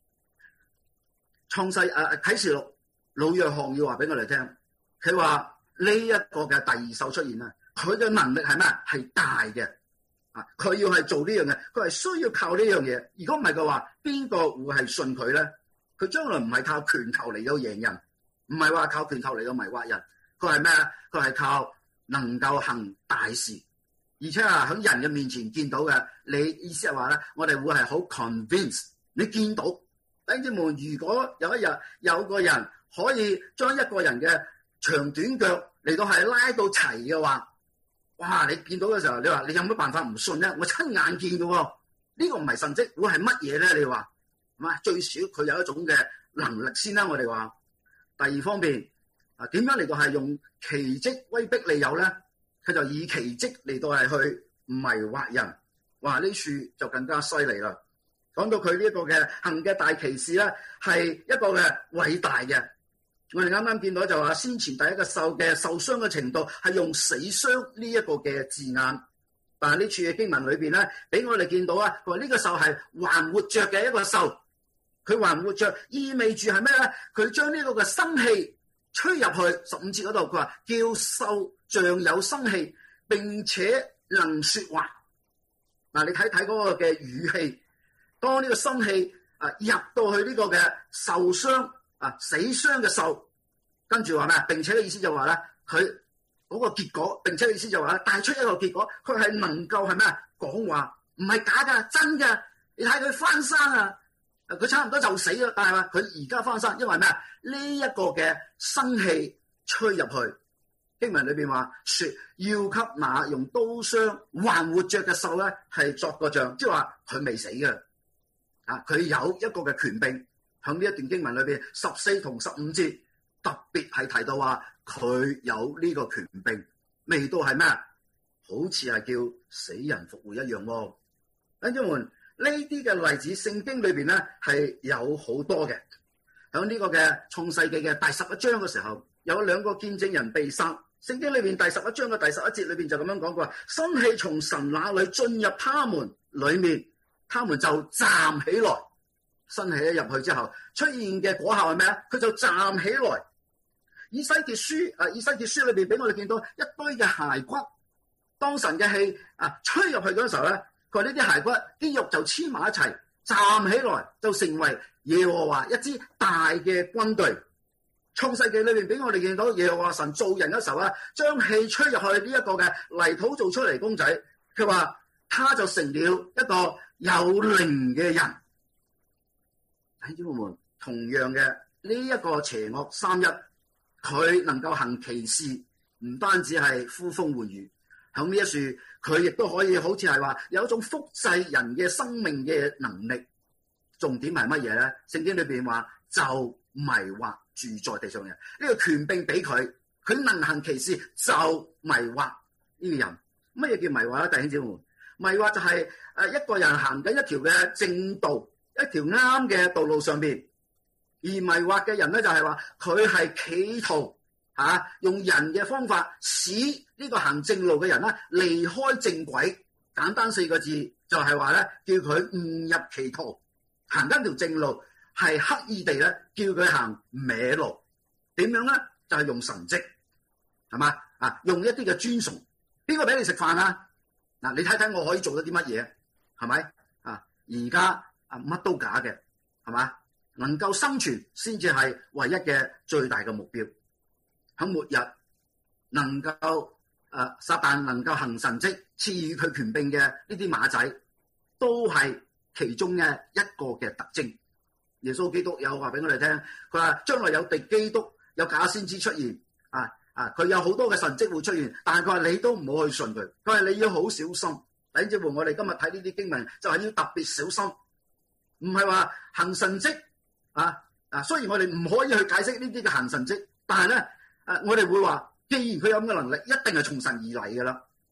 創世誒啟示錄老約翰要話俾我哋聽，佢話呢一個嘅第二獸出現啦，佢嘅能力係咩？係大嘅啊！佢要係做呢樣嘢，佢係需要靠呢樣嘢。如果唔係嘅話，邊個會係信佢咧？佢將來唔係靠拳頭嚟到贏人，唔係話靠拳頭嚟到迷惑人。佢係咩啊？佢係靠能夠行大事，而且啊喺人嘅面前見到嘅。你意思係話咧，我哋會係好 convince。你見到弟兄們，如果有一日有個人可以將一個人嘅長短腳嚟到係拉到齊嘅話，哇！你見到嘅時候，你話你有乜辦法唔信咧？我親眼見嘅喎，呢個唔係神蹟，會係乜嘢咧？你話係嘛？最少佢有一種嘅能力先啦。我哋話第二方面啊，點樣嚟到係用奇蹟威逼利誘咧？佢就以奇蹟嚟到係去迷惑人。哇！呢處就更加犀利啦。講到佢呢一個嘅行嘅大奇事咧，係一個嘅偉大嘅。我哋啱啱見到就話，先前第一個獸嘅受傷嘅程度係用死傷呢一個嘅字眼，但係呢處嘅經文裏邊咧，俾我哋見到啊，佢話呢個獸係還活着嘅一個獸，佢還活着意味住係咩咧？佢將呢個嘅生氣吹入去十五節嗰度，佢話叫獸像有生氣，並且能說話。嗱，你睇睇嗰個嘅語氣。當呢個生氣啊入到去呢個嘅受傷啊死傷嘅獸，跟住話咩？並且嘅意思就話咧，佢嗰個結果，並且嘅意思就話咧，帶出一個結果，佢係能夠係咩？講話唔係假噶，真噶。你睇佢翻生啊，佢差唔多就死啦，但係話佢而家翻生，因為咩？呢一個嘅生氣吹入去，經文裏邊話說要給那用刀傷還活着嘅獸咧，係作個像，即係話佢未死嘅。啊！佢有一個嘅權柄，喺呢一段經文裏邊十四同十五節特別係提到話佢有呢個權柄，味道係咩？好似係叫死人復活一樣喎。弟兄們，呢啲嘅例子聖經裏邊咧係有好多嘅。喺呢個嘅創世紀嘅第十一章嘅時候，有兩個見證人被殺。聖經裏邊第十一章嘅第十一節裏邊就咁樣講過：生氣從神那裏進入他們裏面。他們就站起來，生氣一入去之後，出現嘅果效係咩啊？佢就站起來。以西結書啊，以西結書裏邊俾我哋見到一堆嘅骸骨。當神嘅氣啊吹入去嗰陣時候咧，佢話呢啲骸骨肌肉就黐埋一齊，站起來就成為耶和華一支大嘅軍隊。創世記裏邊俾我哋見到耶和華神造人嘅時候咧，將氣吹入去呢一個嘅泥土做出嚟公仔，佢話他就成了一個有靈嘅人。弟兄們，同樣嘅呢一個邪惡三一，佢能夠行奇事，唔單止係呼風喚雨，響呢一處佢亦都可以好似係話有一種複製人嘅生命嘅能力。重點係乜嘢咧？聖經裏邊話就迷惑住在地上嘅人，呢個權柄俾佢，佢能行奇事就迷惑呢個人。乜嘢叫迷惑咧？弟兄姊妹，迷惑就係誒一個人行緊一條嘅正道，一條啱嘅道路上邊，而迷惑嘅人咧就係話佢係企圖吓、啊、用人嘅方法使呢個行正路嘅人咧離開正軌。簡單四個字就係話咧，叫佢誤入歧途，行緊條正路係刻意地咧叫佢行歪路。點樣咧？就係、是、用神蹟，係嘛啊？用一啲嘅尊崇。邊個俾你食飯啊？嗱，你睇睇我可以做到啲乜嘢，係咪啊？而家啊乜都假嘅，係嘛？能夠生存先至係唯一嘅最大嘅目標。喺末日能夠誒、啊、撒旦能夠行神蹟賜予佢權柄嘅呢啲馬仔，都係其中嘅一個嘅特徵。耶穌基督有話俾我哋聽，佢話將來有敵基督、有假先知出現啊。啊！佢有好多嘅神蹟會出現，但係佢話你都唔好去信佢。佢話你要好小心。弟兄姊妹，我哋今日睇呢啲經文就係要特別小心，唔係話行神蹟啊啊！雖然我哋唔可以去解釋呢啲嘅行神蹟，但係咧誒，我哋會話，既然佢有咁嘅能力，一定係從神而嚟㗎啦。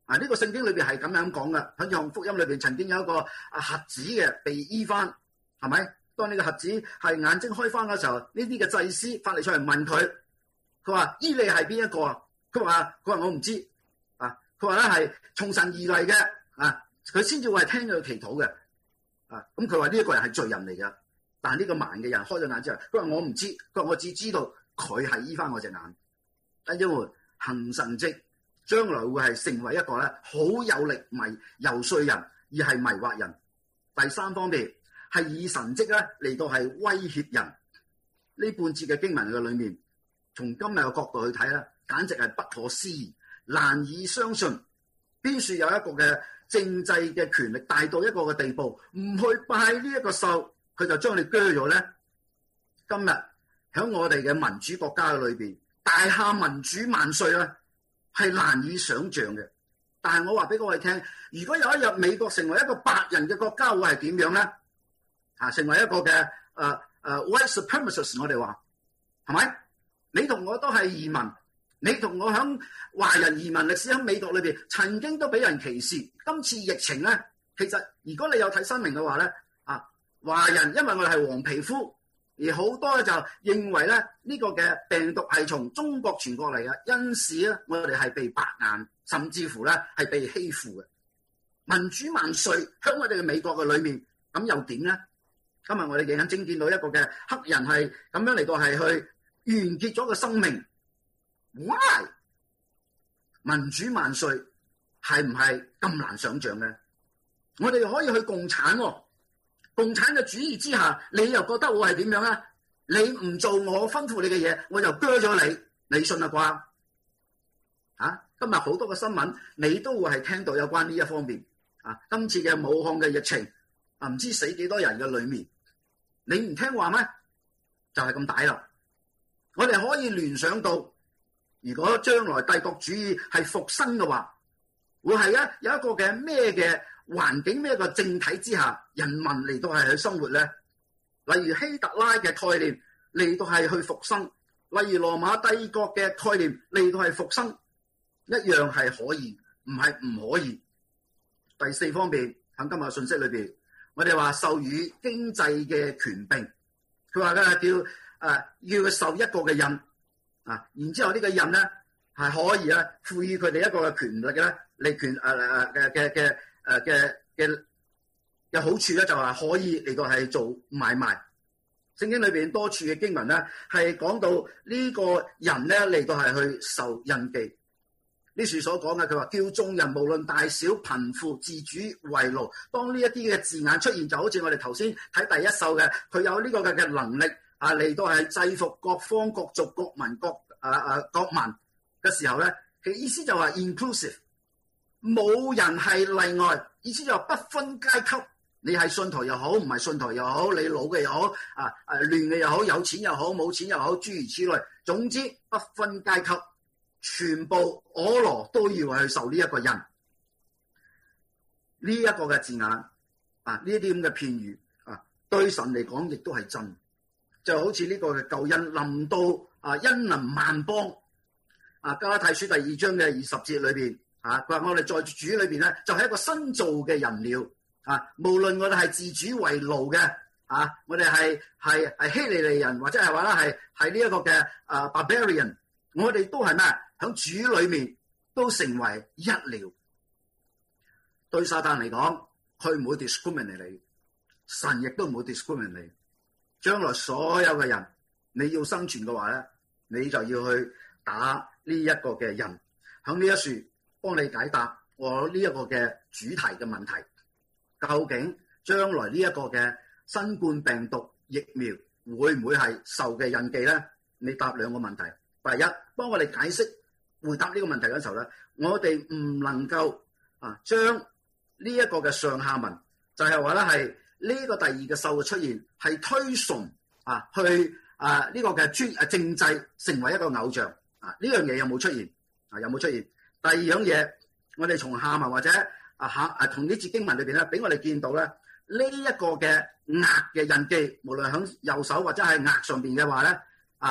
啊，呢、這個聖經裏邊係咁樣講嘅。喺約翰福音裏邊曾經有一個啊瞎子嘅被醫翻，係咪？當呢個瞎子係眼睛開翻嘅時候，呢啲嘅祭司法利賽人問佢，佢話醫你係邊一個啊？佢話佢話我唔知啊。佢話咧係從神而嚟嘅啊，佢先至會係聽佢祈禱嘅啊。咁佢話呢一個人係罪人嚟嘅，但係呢個盲嘅人開咗眼之後，佢話我唔知，佢話我只知道佢係醫翻我隻眼。因為行神蹟將來會係成為一個咧好有力迷遊說人，而係迷惑人。第三方面係以神蹟咧嚟到係威脅人。呢半節嘅經文嘅裏面，從今日嘅角度去睇咧，簡直係不可思議，難以相信。邊處有一個嘅政制嘅權力大到一個嘅地步，唔去拜呢一個獸，佢就將你鋸咗咧？今日喺我哋嘅民主國家嘅裏邊，大廈民主萬歲咧，係難以想像嘅。但係我話俾各位聽，如果有一日美國成為一個白人嘅國家，會係點樣咧？啊，成為一個嘅誒誒 white supremacist， 我哋話係咪？你同我都係移民，你同我響華人移民歷史喺美國裏邊曾經都俾人歧視。今次疫情咧，其實如果你有睇新聞嘅話咧，啊，華人因為我哋係黃皮膚，而好多就認為咧呢個嘅病毒係從中國傳過嚟嘅，因此咧我哋係被白眼，甚至乎咧係被欺負嘅。民主萬歲，喺我哋嘅美國嘅裏面，咁又點咧？今日我哋眼睛見到一個嘅黑人係咁樣嚟到係去完結咗個生命。Why？ 民主萬歲係唔係咁難想像咧？我哋可以去共產喎、哦，共產嘅主義之下，你又覺得會係點樣啊？你唔做我吩咐你嘅嘢，我就鋸咗你，你信啦啩？啊！今日好多嘅新聞，你都會係聽到有關呢一方面啊。今次嘅武漢嘅疫情啊，唔知死幾多人嘅裏面，你唔聽話咩？就係咁大啦。我哋可以聯想到，如果將來帝國主義係復生嘅話，會係一有一個嘅咩嘅環境，咩個政體之下，人民嚟到係去生活咧？例如希特拉嘅概念嚟到係去復生，例如羅馬帝國嘅概念嚟到係復生，一樣係可以，唔係唔可以。第四方面喺今日嘅信息裏邊，我哋話授予經濟嘅權柄，佢話咧叫。誒、啊、要佢受一個嘅印啊，然之後呢個印咧係可以咧賦予佢哋一個嘅權力咧，利權誒誒嘅嘅嘅誒嘅嘅嘅好處咧，就係可以嚟到係做買賣。聖經裏邊多處嘅經文咧係講到呢個人咧嚟到係去受印記。呢處所講嘅佢話叫眾人無論大小貧富自主為奴。當呢一啲嘅字眼出現，就好似我哋頭先睇第一首嘅，佢有呢個嘅嘅能力。啊！嚟到係制服各方各族各民各啊啊各民嘅時候咧，其意思就話 inclusive， 冇人係例外。意思就不分階級，你係信徒又好，唔係信徒又好，你老嘅又好，啊啊亂嘅又好，有錢又好，冇錢又好，諸如此類。總之不分階級，全部我羅都要去受呢一個印。呢、這、一個嘅字眼啊，呢一啲咁嘅片語啊，對神嚟講亦都係真。就好似呢個嘅救恩臨到啊，恩臨萬邦啊。加拉太書第二章嘅二十節裏邊啊，佢話我哋在主裏邊咧，就係一個新造嘅人了啊。無論我哋係自主為奴嘅啊，我哋係係係希利尼人，或者係話咧係係呢一個嘅啊 barbarian， 我哋都係咩？喺主裏面都成為一了。對撒旦嚟講，佢唔會 discriminate 你，神亦都唔會 discriminate 你。將來所有嘅人，你要生存嘅話咧，你就要去打呢一個嘅人。喺呢一處幫你解答我呢一個嘅主題嘅問題，究竟將來呢一個嘅新冠病毒疫苗會唔會係受嘅印記咧？你答兩個問題。第一，幫我哋解釋回答呢個問題嘅時候咧，我哋唔能夠啊將呢一個嘅上下文就係話咧係。呢個第二嘅獸嘅出現係推崇啊，去啊呢、這個嘅專啊政制成為一個偶像啊，呢樣嘢有冇出現啊？有冇出現？第二樣嘢，我哋從下文或者啊下啊從呢節經文裏邊咧，俾我哋見到咧呢一、這個嘅額嘅印記，無論喺右手或者係額上邊嘅話咧啊，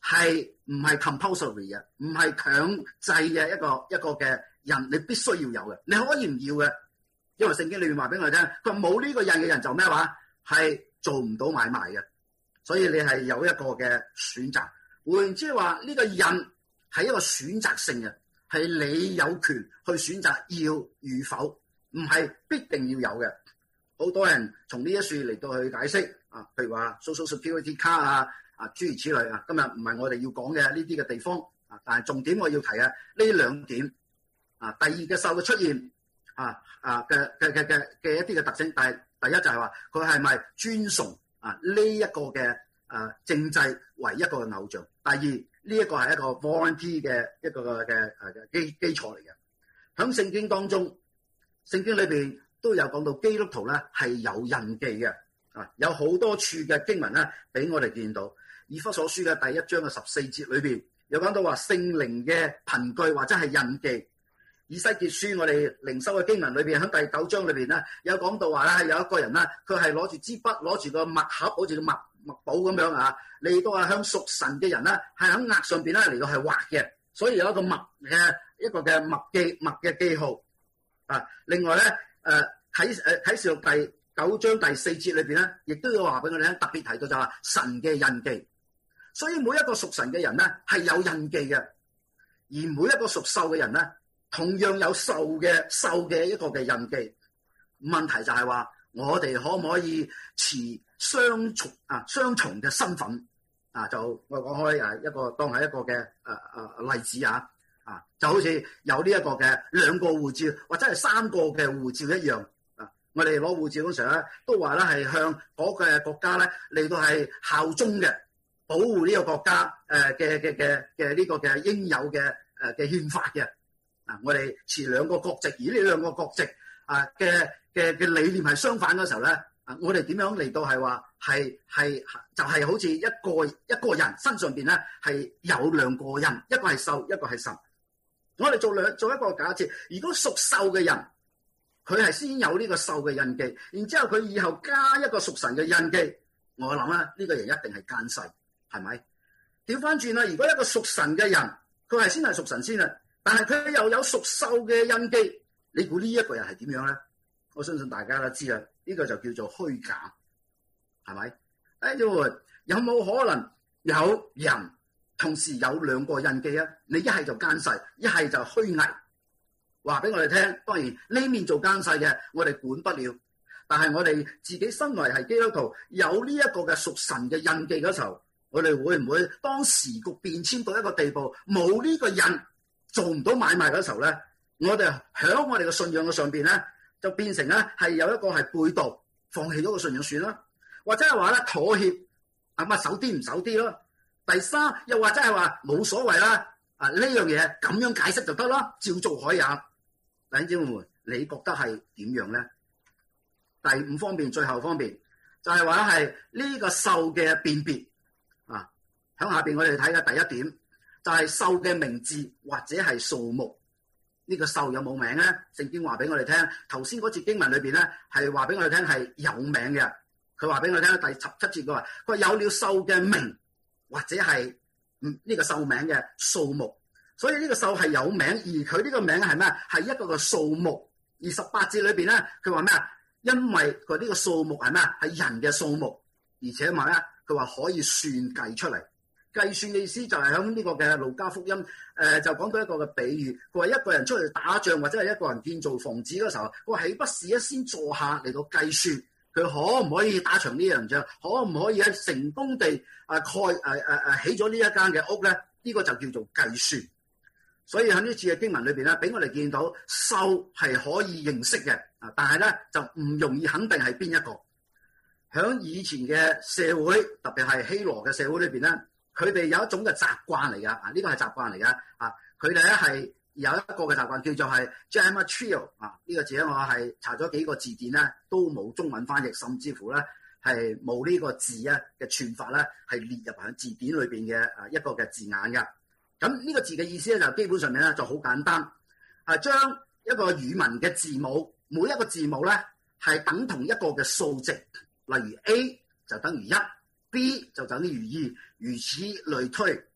係唔係 compulsory 嘅，唔係強制嘅一個一個嘅人，你必須要有嘅，你可以唔要嘅，因為聖經裏面話俾我哋聽，佢冇呢個印嘅人就咩話，係做唔到買賣嘅，所以你係有一個嘅選擇。換言之話，呢個印係一個選擇性嘅，係你有權去選擇要與否，唔係必定要有嘅。好多人從呢一處嚟到去解釋啊，譬如話 social security 卡啊。啊，諸如此類啊，今日唔係我哋要講嘅呢啲嘅地方啊，但係重點我要提啊，呢兩點啊，第二嘅獸嘅出現啊啊嘅嘅嘅嘅嘅一啲嘅特徵，第第一就係話佢係咪尊崇啊呢一個嘅啊政制為一個嘅偶像？第二呢一個係一個 warranty 嘅一個嘅誒基基礎嚟嘅。喺聖經當中，聖經裏邊都有講到基督徒咧係有印記嘅啊，有好多處嘅經文咧俾我哋見到。以弗所書嘅第一章嘅十四節裏邊有講到話聖靈嘅憑據或者係印記。以西結書我哋靈修嘅經文裏邊喺第九章裏邊咧有講到話咧，有一個人咧佢係攞住支筆，攞住個墨盒，好似個墨墨寶咁樣啊，嚟到係向屬神嘅人咧係喺額上邊咧嚟到係畫嘅，所以有一個墨嘅一個嘅墨記墨嘅記號啊。另外咧誒啟誒啟示錄第九章第四節裏邊咧，亦都要話俾我哋聽，特別提到就係神嘅印記。所以每一個屬神嘅人咧係有印記嘅，而每一個屬獸嘅人咧同樣有獸嘅獸嘅一個嘅印記。問題就係話我哋可唔可以持雙重啊雙重嘅身份啊？就我講開誒一個當係一個嘅誒誒例子啊啊，就好似有呢一個嘅兩個護照或者係三個嘅護照一樣啊。我哋攞護照嗰時候咧都話咧係向嗰個國家咧嚟到係效忠嘅。保護呢個國家誒嘅嘅嘅嘅呢個嘅應有嘅誒嘅憲法嘅啊，我哋持兩個國籍，而呢兩個國籍啊嘅嘅嘅理念係相反嘅時候咧啊，我哋點樣嚟到係話係係就係好似一個一個人身上邊咧係有兩個印，一個係獸，一個係神。我哋做兩做一個假設，如果屬獸嘅人，佢係先有呢個獸嘅印記，然之後佢以後加一個屬神嘅印記，我諗咧呢個人一定係奸細。係咪？調翻轉啦！如果一個屬神嘅人，佢係先係屬神先啊，但係佢又有屬獸嘅印記，你估呢一個人係點樣咧？我相信大家都知啦，呢個就叫做虛假，係咪？誒，有冇可能有人同時有兩個印記啊？你一係就奸細，一係就虛偽。話俾我哋聽，當然呢面做奸細嘅，我哋管不了。但係我哋自己身為係基督徒，有呢一個嘅屬神嘅印記嗰時候，我哋會唔會當時局變遷到一個地步，冇呢個印做唔到買賣嗰時候咧，我哋喺我哋嘅信仰嘅上邊咧，就變成咧係有一個係背道，放棄咗個信仰算啦，或者係話咧妥協，啊咪守啲唔守啲咯。第三又或者係話冇所謂啦，啊呢樣嘢咁樣解釋就得啦，照做可以啊。弟兄姊妹們，你覺得係點樣咧？第五方面，最後方面就係話係呢個獸嘅辨別。啊！喺下邊我哋睇嘅第一點就係獸嘅名字或者係數目。呢個獸有冇名咧？聖經話俾我哋聽，頭先嗰節經文裏邊咧係話俾我哋聽係有名嘅。佢話俾我哋聽第十七節佢話佢有了獸嘅名或者係嗯呢個獸名嘅數目。所以呢個獸係有名，而佢呢個名係咩？係一個個數目。而十八節裏邊咧，佢話咩啊？因為佢呢個數目係咩？係人嘅數目，而且話咩？佢話可以算計出嚟，計算嘅意思就係喺呢個嘅路加福音誒、呃，就講到一個嘅比喻。佢話一個人出去打仗或者係一個人建造房子嗰時候，佢話豈不是一先坐下嚟到計算佢可唔可以打場呢樣仗，可唔可以喺成功地啊蓋誒誒誒起咗呢一間嘅屋咧？呢、這個就叫做計算。所以喺呢次嘅經文裏邊咧，俾我哋見到獸係可以認識嘅啊，但係咧就唔容易肯定係邊一個。喺以前嘅社會，特別係希羅嘅社會裏邊咧，佢哋有一種嘅習慣嚟噶，啊呢個係習慣嚟噶，啊佢哋咧係有一個嘅習慣叫做係 gematria 啊呢個字咧，我係查咗幾個字典咧，都冇中文翻譯，甚至乎咧係冇呢個字啊嘅串法咧係列入喺字典裏邊嘅啊一個嘅字眼噶。咁呢個字嘅意思咧就基本上面咧就好簡單，係將一個語文嘅字母，每一個字母咧係等同一個嘅數值。例如 A 就等於一 ，B 就等於二，如此類推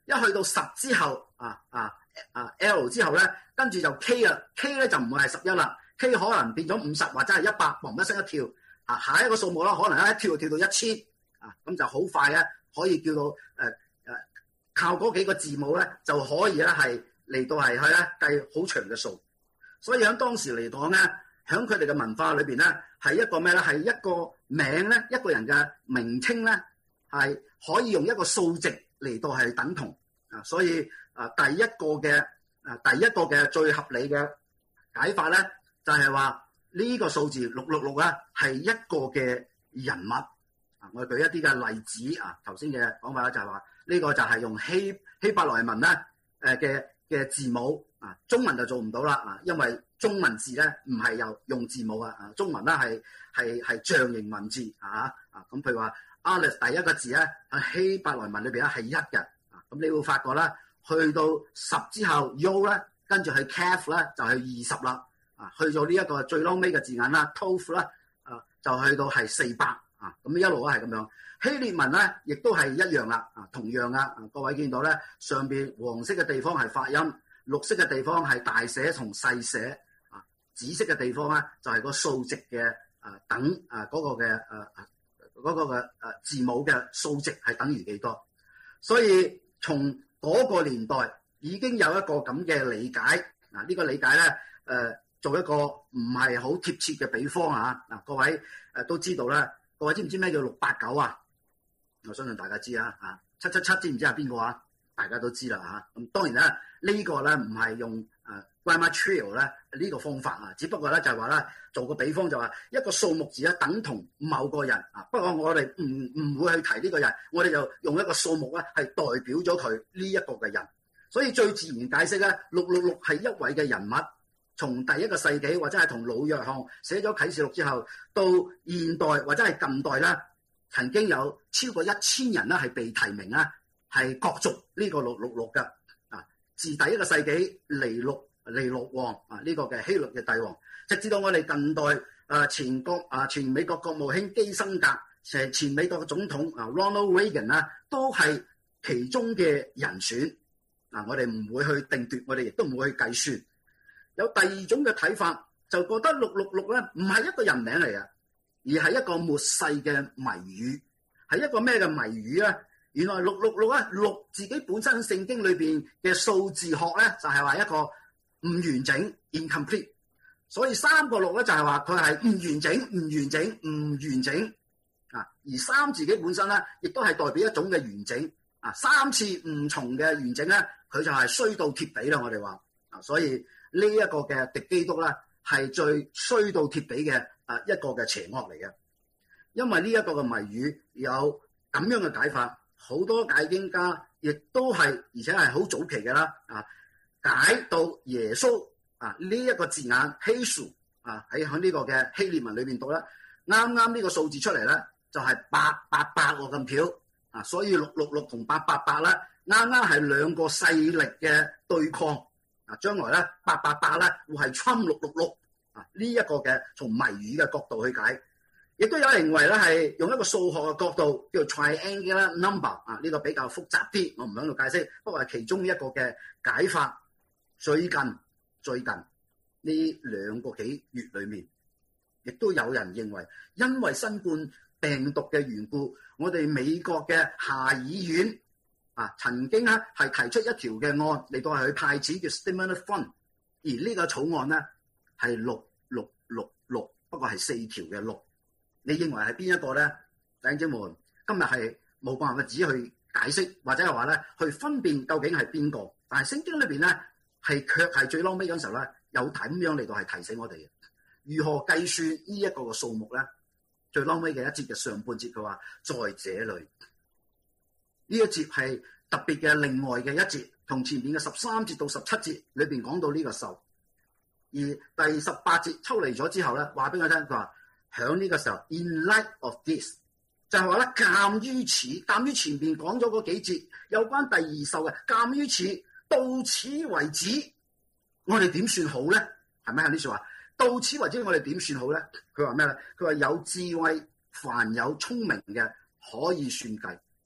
一去到十之後啊啊啊 L 之後咧，跟住就 K 啦 ，K 咧就唔會係十一啦 ，K 可能變咗五十或者係一百，嘣一聲一跳啊，下一個數目啦，可能一跳就跳到一千啊，咁就好快咧，可以叫到誒誒、呃、靠嗰幾個字母咧就可以咧係嚟到係去咧計好長嘅數，所以喺當時嚟講咧，喺佢哋嘅文化裏邊咧係一個咩咧？係一個名咧，一個人嘅名稱咧係可以用一個數值嚟到係等同啊，所以啊第一個嘅啊第一個嘅最合理嘅解法咧就係話呢個數字六六六咧係一個嘅人物啊，我舉一啲嘅例子啊，頭先嘅講法咧就係話呢個就係用希希伯來文咧誒嘅嘅字母啊，中文就做唔到啦啊，因為中文字咧唔係又用字母啊，啊中文咧係係係象形文字啊啊，咁譬如話 Aleph 第一個字咧喺希伯來文裏邊咧係一嘅啊，咁你會發覺咧去到十之後 Yo 咧，跟住去 Kaf 咧就係二十啦啊，去到呢一個最撈尾嘅字眼啦 Tov 啦啊，就去到係四百啊，咁一路都係咁樣。希臘文咧亦都係一樣啦啊，同樣啊，各位見到咧上邊黃色嘅地方係發音，綠色嘅地方係大寫同細寫。紫色嘅地方咧，就係、是、個數值嘅啊等啊嗰、那個嘅啊嗰個嘅啊字母嘅數值係等於幾多？所以從嗰個年代已經有一個咁嘅理解啊，呢、這個理解咧誒、呃、做一個唔係好貼切嘅比方啊嗱，各位誒都知道啦，各位知唔知咩叫六八九啊？我相信大家知啊啊七七七知唔知係邊個啊？大家都知啦嚇。咁、啊、當然咧呢、這個咧唔係用啊 Grammar Trio 咧呢個方法啊，只不過咧就係話咧做個比方就話一個數目字咧等同某個人啊，不過我哋唔唔會去提呢個人，我哋就用一個數目咧係代表咗佢呢一個嘅人，所以最自然解釋咧六六六係一位嘅人物，從第一個世紀或者係同老約翰寫咗啟示錄之後，到現代或者係近代啦，曾經有超過一千人咧係被提名啦，係角逐呢個六六六嘅啊，自第一個世紀尼祿。尼祿王啊，呢、這個嘅希律嘅帝王，直至到我哋近代啊前國啊前美國國務卿基辛格，前前美國嘅總統啊 Ronald Reagan 啊，都係其中嘅人選啊。我哋唔會去定奪，我哋亦都唔會去計算。有第二種嘅睇法，就覺得六六六咧唔係一個人名嚟嘅，而係一個末世嘅謎語，係一個咩嘅謎語咧？原來六六六咧六自己本身聖經裏邊嘅數字學咧，就係、是、話一個唔完整 incomplete， 所以三個六咧就係話佢係唔完整、唔完整、唔完整啊。而三自己本身咧，亦都係代表一種嘅完整啊。三次唔重嘅完整咧，佢就係衰到貼地啦。我哋話啊，所以呢一個嘅敵基督咧，係最衰到貼地嘅啊一個嘅邪惡嚟嘅。因為呢一個嘅謎語有咁樣嘅解法，好多解經家亦都係，而且係好早期嘅啦啊。解到耶穌啊呢一個字眼希數啊喺喺呢個嘅希臘文裏邊讀咧，啱啱呢個數字出嚟咧就係八八八喎咁巧啊，所以六六六同八八八咧啱啱係兩個勢力嘅對抗啊，將來咧八八八咧會係侵六六六啊，呢一個嘅從謎語嘅角度去解，亦都有人認為咧係用一個數學嘅角度叫做 triangular number 啊，呢個比較複雜啲，我唔喺度解釋，不過係其中一個嘅解法。最近最近呢兩個幾月裏面，亦都有人認為，因為新冠病毒嘅緣故，我哋美國嘅下議院啊，曾經咧係提出一條嘅案嚟到係去派錢叫 Stimulus Fund， 而呢個草案咧係六六六六，不過係四條嘅六。你認為係邊一個咧？弟兄姊妹，今日係冇辦法只去解釋，或者係話咧去分辨究竟係邊個，但係聖經裏邊咧。係卻係最撈尾嗰陣時候咧，有咁樣嚟到係提醒我哋嘅，如何計算呢一個嘅數目咧？最撈尾嘅一節嘅上半節佢話，在這裡呢一節係特別嘅另外嘅一節，同前面嘅十三節到十七節裏邊講到呢個獸，而第十八節抽離咗之後咧，話俾我聽佢話響呢個時候 ，in light of this 就係話咧，鑑於此，鑑於前邊講咗嗰幾節有關第二獸嘅，鑑於此。到此為止，我哋點算好咧？係咪啊？呢句話到此為止，我哋點算好咧？佢話咩咧？佢話有智慧、凡有聰明嘅可以算計。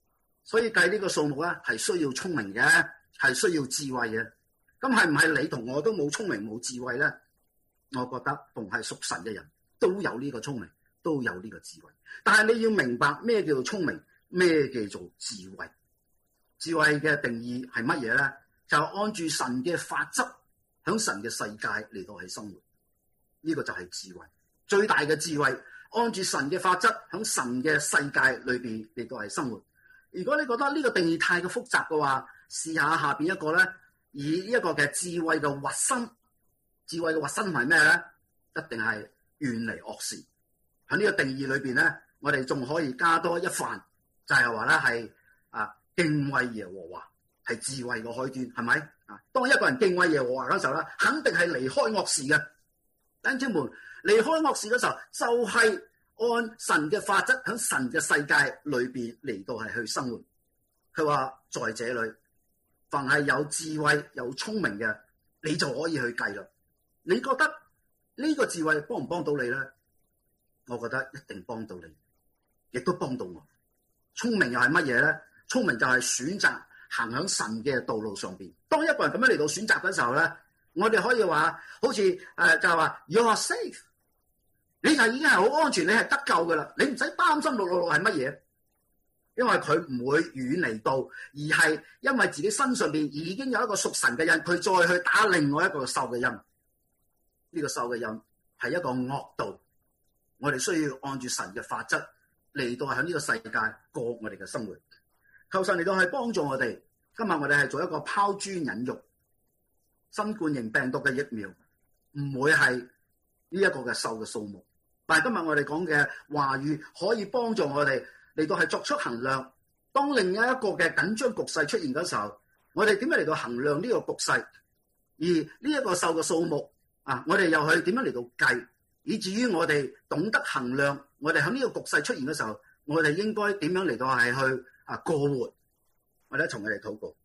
所以計呢個數目咧係需要聰明嘅，係需要智慧嘅。咁係唔係你同我都冇聰明冇智慧咧？我覺得逢係屬神嘅人都有呢個聰明，都有呢個智慧。但係你要明白咩叫做聰明，咩叫做智慧。智慧嘅定義係乜嘢咧？就按住神嘅法則，響神嘅世界嚟到去生活。呢個就係智慧，最大嘅智慧。按住神嘅法則，響神嘅世界裏邊嚟到係生活。如果你覺得呢個定義太過複雜嘅話，試下下邊一個咧，以呢一個嘅智慧嘅核心，智慧嘅核心係咩咧？一定係遠離惡事。喺呢個定義裏邊咧，我哋仲可以加多一範，就係話咧係啊敬畏耶和華係智慧嘅開端，係咪啊？當一個人敬畏耶和華嗰時候咧，肯定係離開惡事嘅。弟兄姊妹，離開惡事嗰時候，就係、是、按神嘅法則，喺神嘅世界裏邊嚟到係去生活。佢話在這裏，凡係有智慧、有聰明嘅，你就可以去計啦。你覺得呢個智慧幫唔幫到你咧？我覺得一定幫到你，亦都幫到我。聰明又係乜嘢咧？聰明就係選擇行喺神嘅道路上邊。當一個人咁樣嚟到選擇嘅時候咧，我哋可以話，好似誒、呃、就係話 you are safe， 你就已經係好安全，你係得救噶啦，你唔使擔心六六六係乜嘢，因為佢唔會遠離到，而係因為自己身上邊已經有一個屬神嘅印，佢再去打另外一個獸嘅印。呢、這個獸嘅印係一個惡道。我哋需要按住神嘅法則嚟到喺呢個世界過我哋嘅生活。求神嚟到係幫助我哋。今日我哋係做一個拋磚引玉，新冠型病毒嘅疫苗唔會係呢一個嘅獸嘅數目，但係今日我哋講嘅話語可以幫助我哋嚟到係作出衡量。當另一個嘅緊張局勢出現嘅時候，我哋點樣嚟到衡量呢個局勢？而呢一個獸嘅數目啊，我哋又去點樣嚟到計？以至於我哋懂得衡量，我哋喺呢個局勢出現嘅時候，我哋應該點樣嚟到係去啊過活？我哋一同佢哋禱告。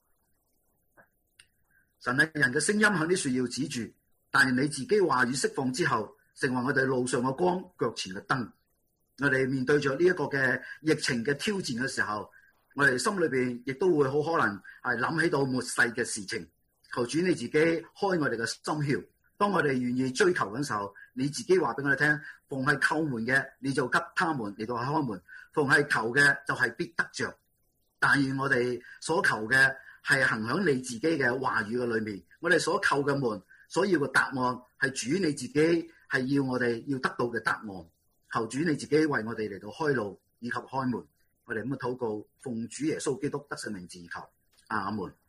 神係人嘅聲音喺呢處要指住，但係你自己話語釋放之後，成為我哋路上嘅光，腳前嘅燈。我哋面對着呢一個嘅疫情嘅挑戰嘅時候，我哋心裏邊亦都會好可能係諗起到末世嘅事情。求主你自己開我哋嘅心竅。當我哋願意追求嘅時候，你自己話俾我哋聽，逢係叩門嘅，你就給他們嚟到開門；逢係求嘅，就係必得着。但願我哋所求嘅係行響你自己嘅話語嘅裏面，我哋所叩嘅門，所要嘅答案係主你自己係要我哋要得到嘅答案。求主你自己為我哋嚟到開路以及開門。我哋咁嘅禱告，奉主耶穌基督得勝名字求，阿門。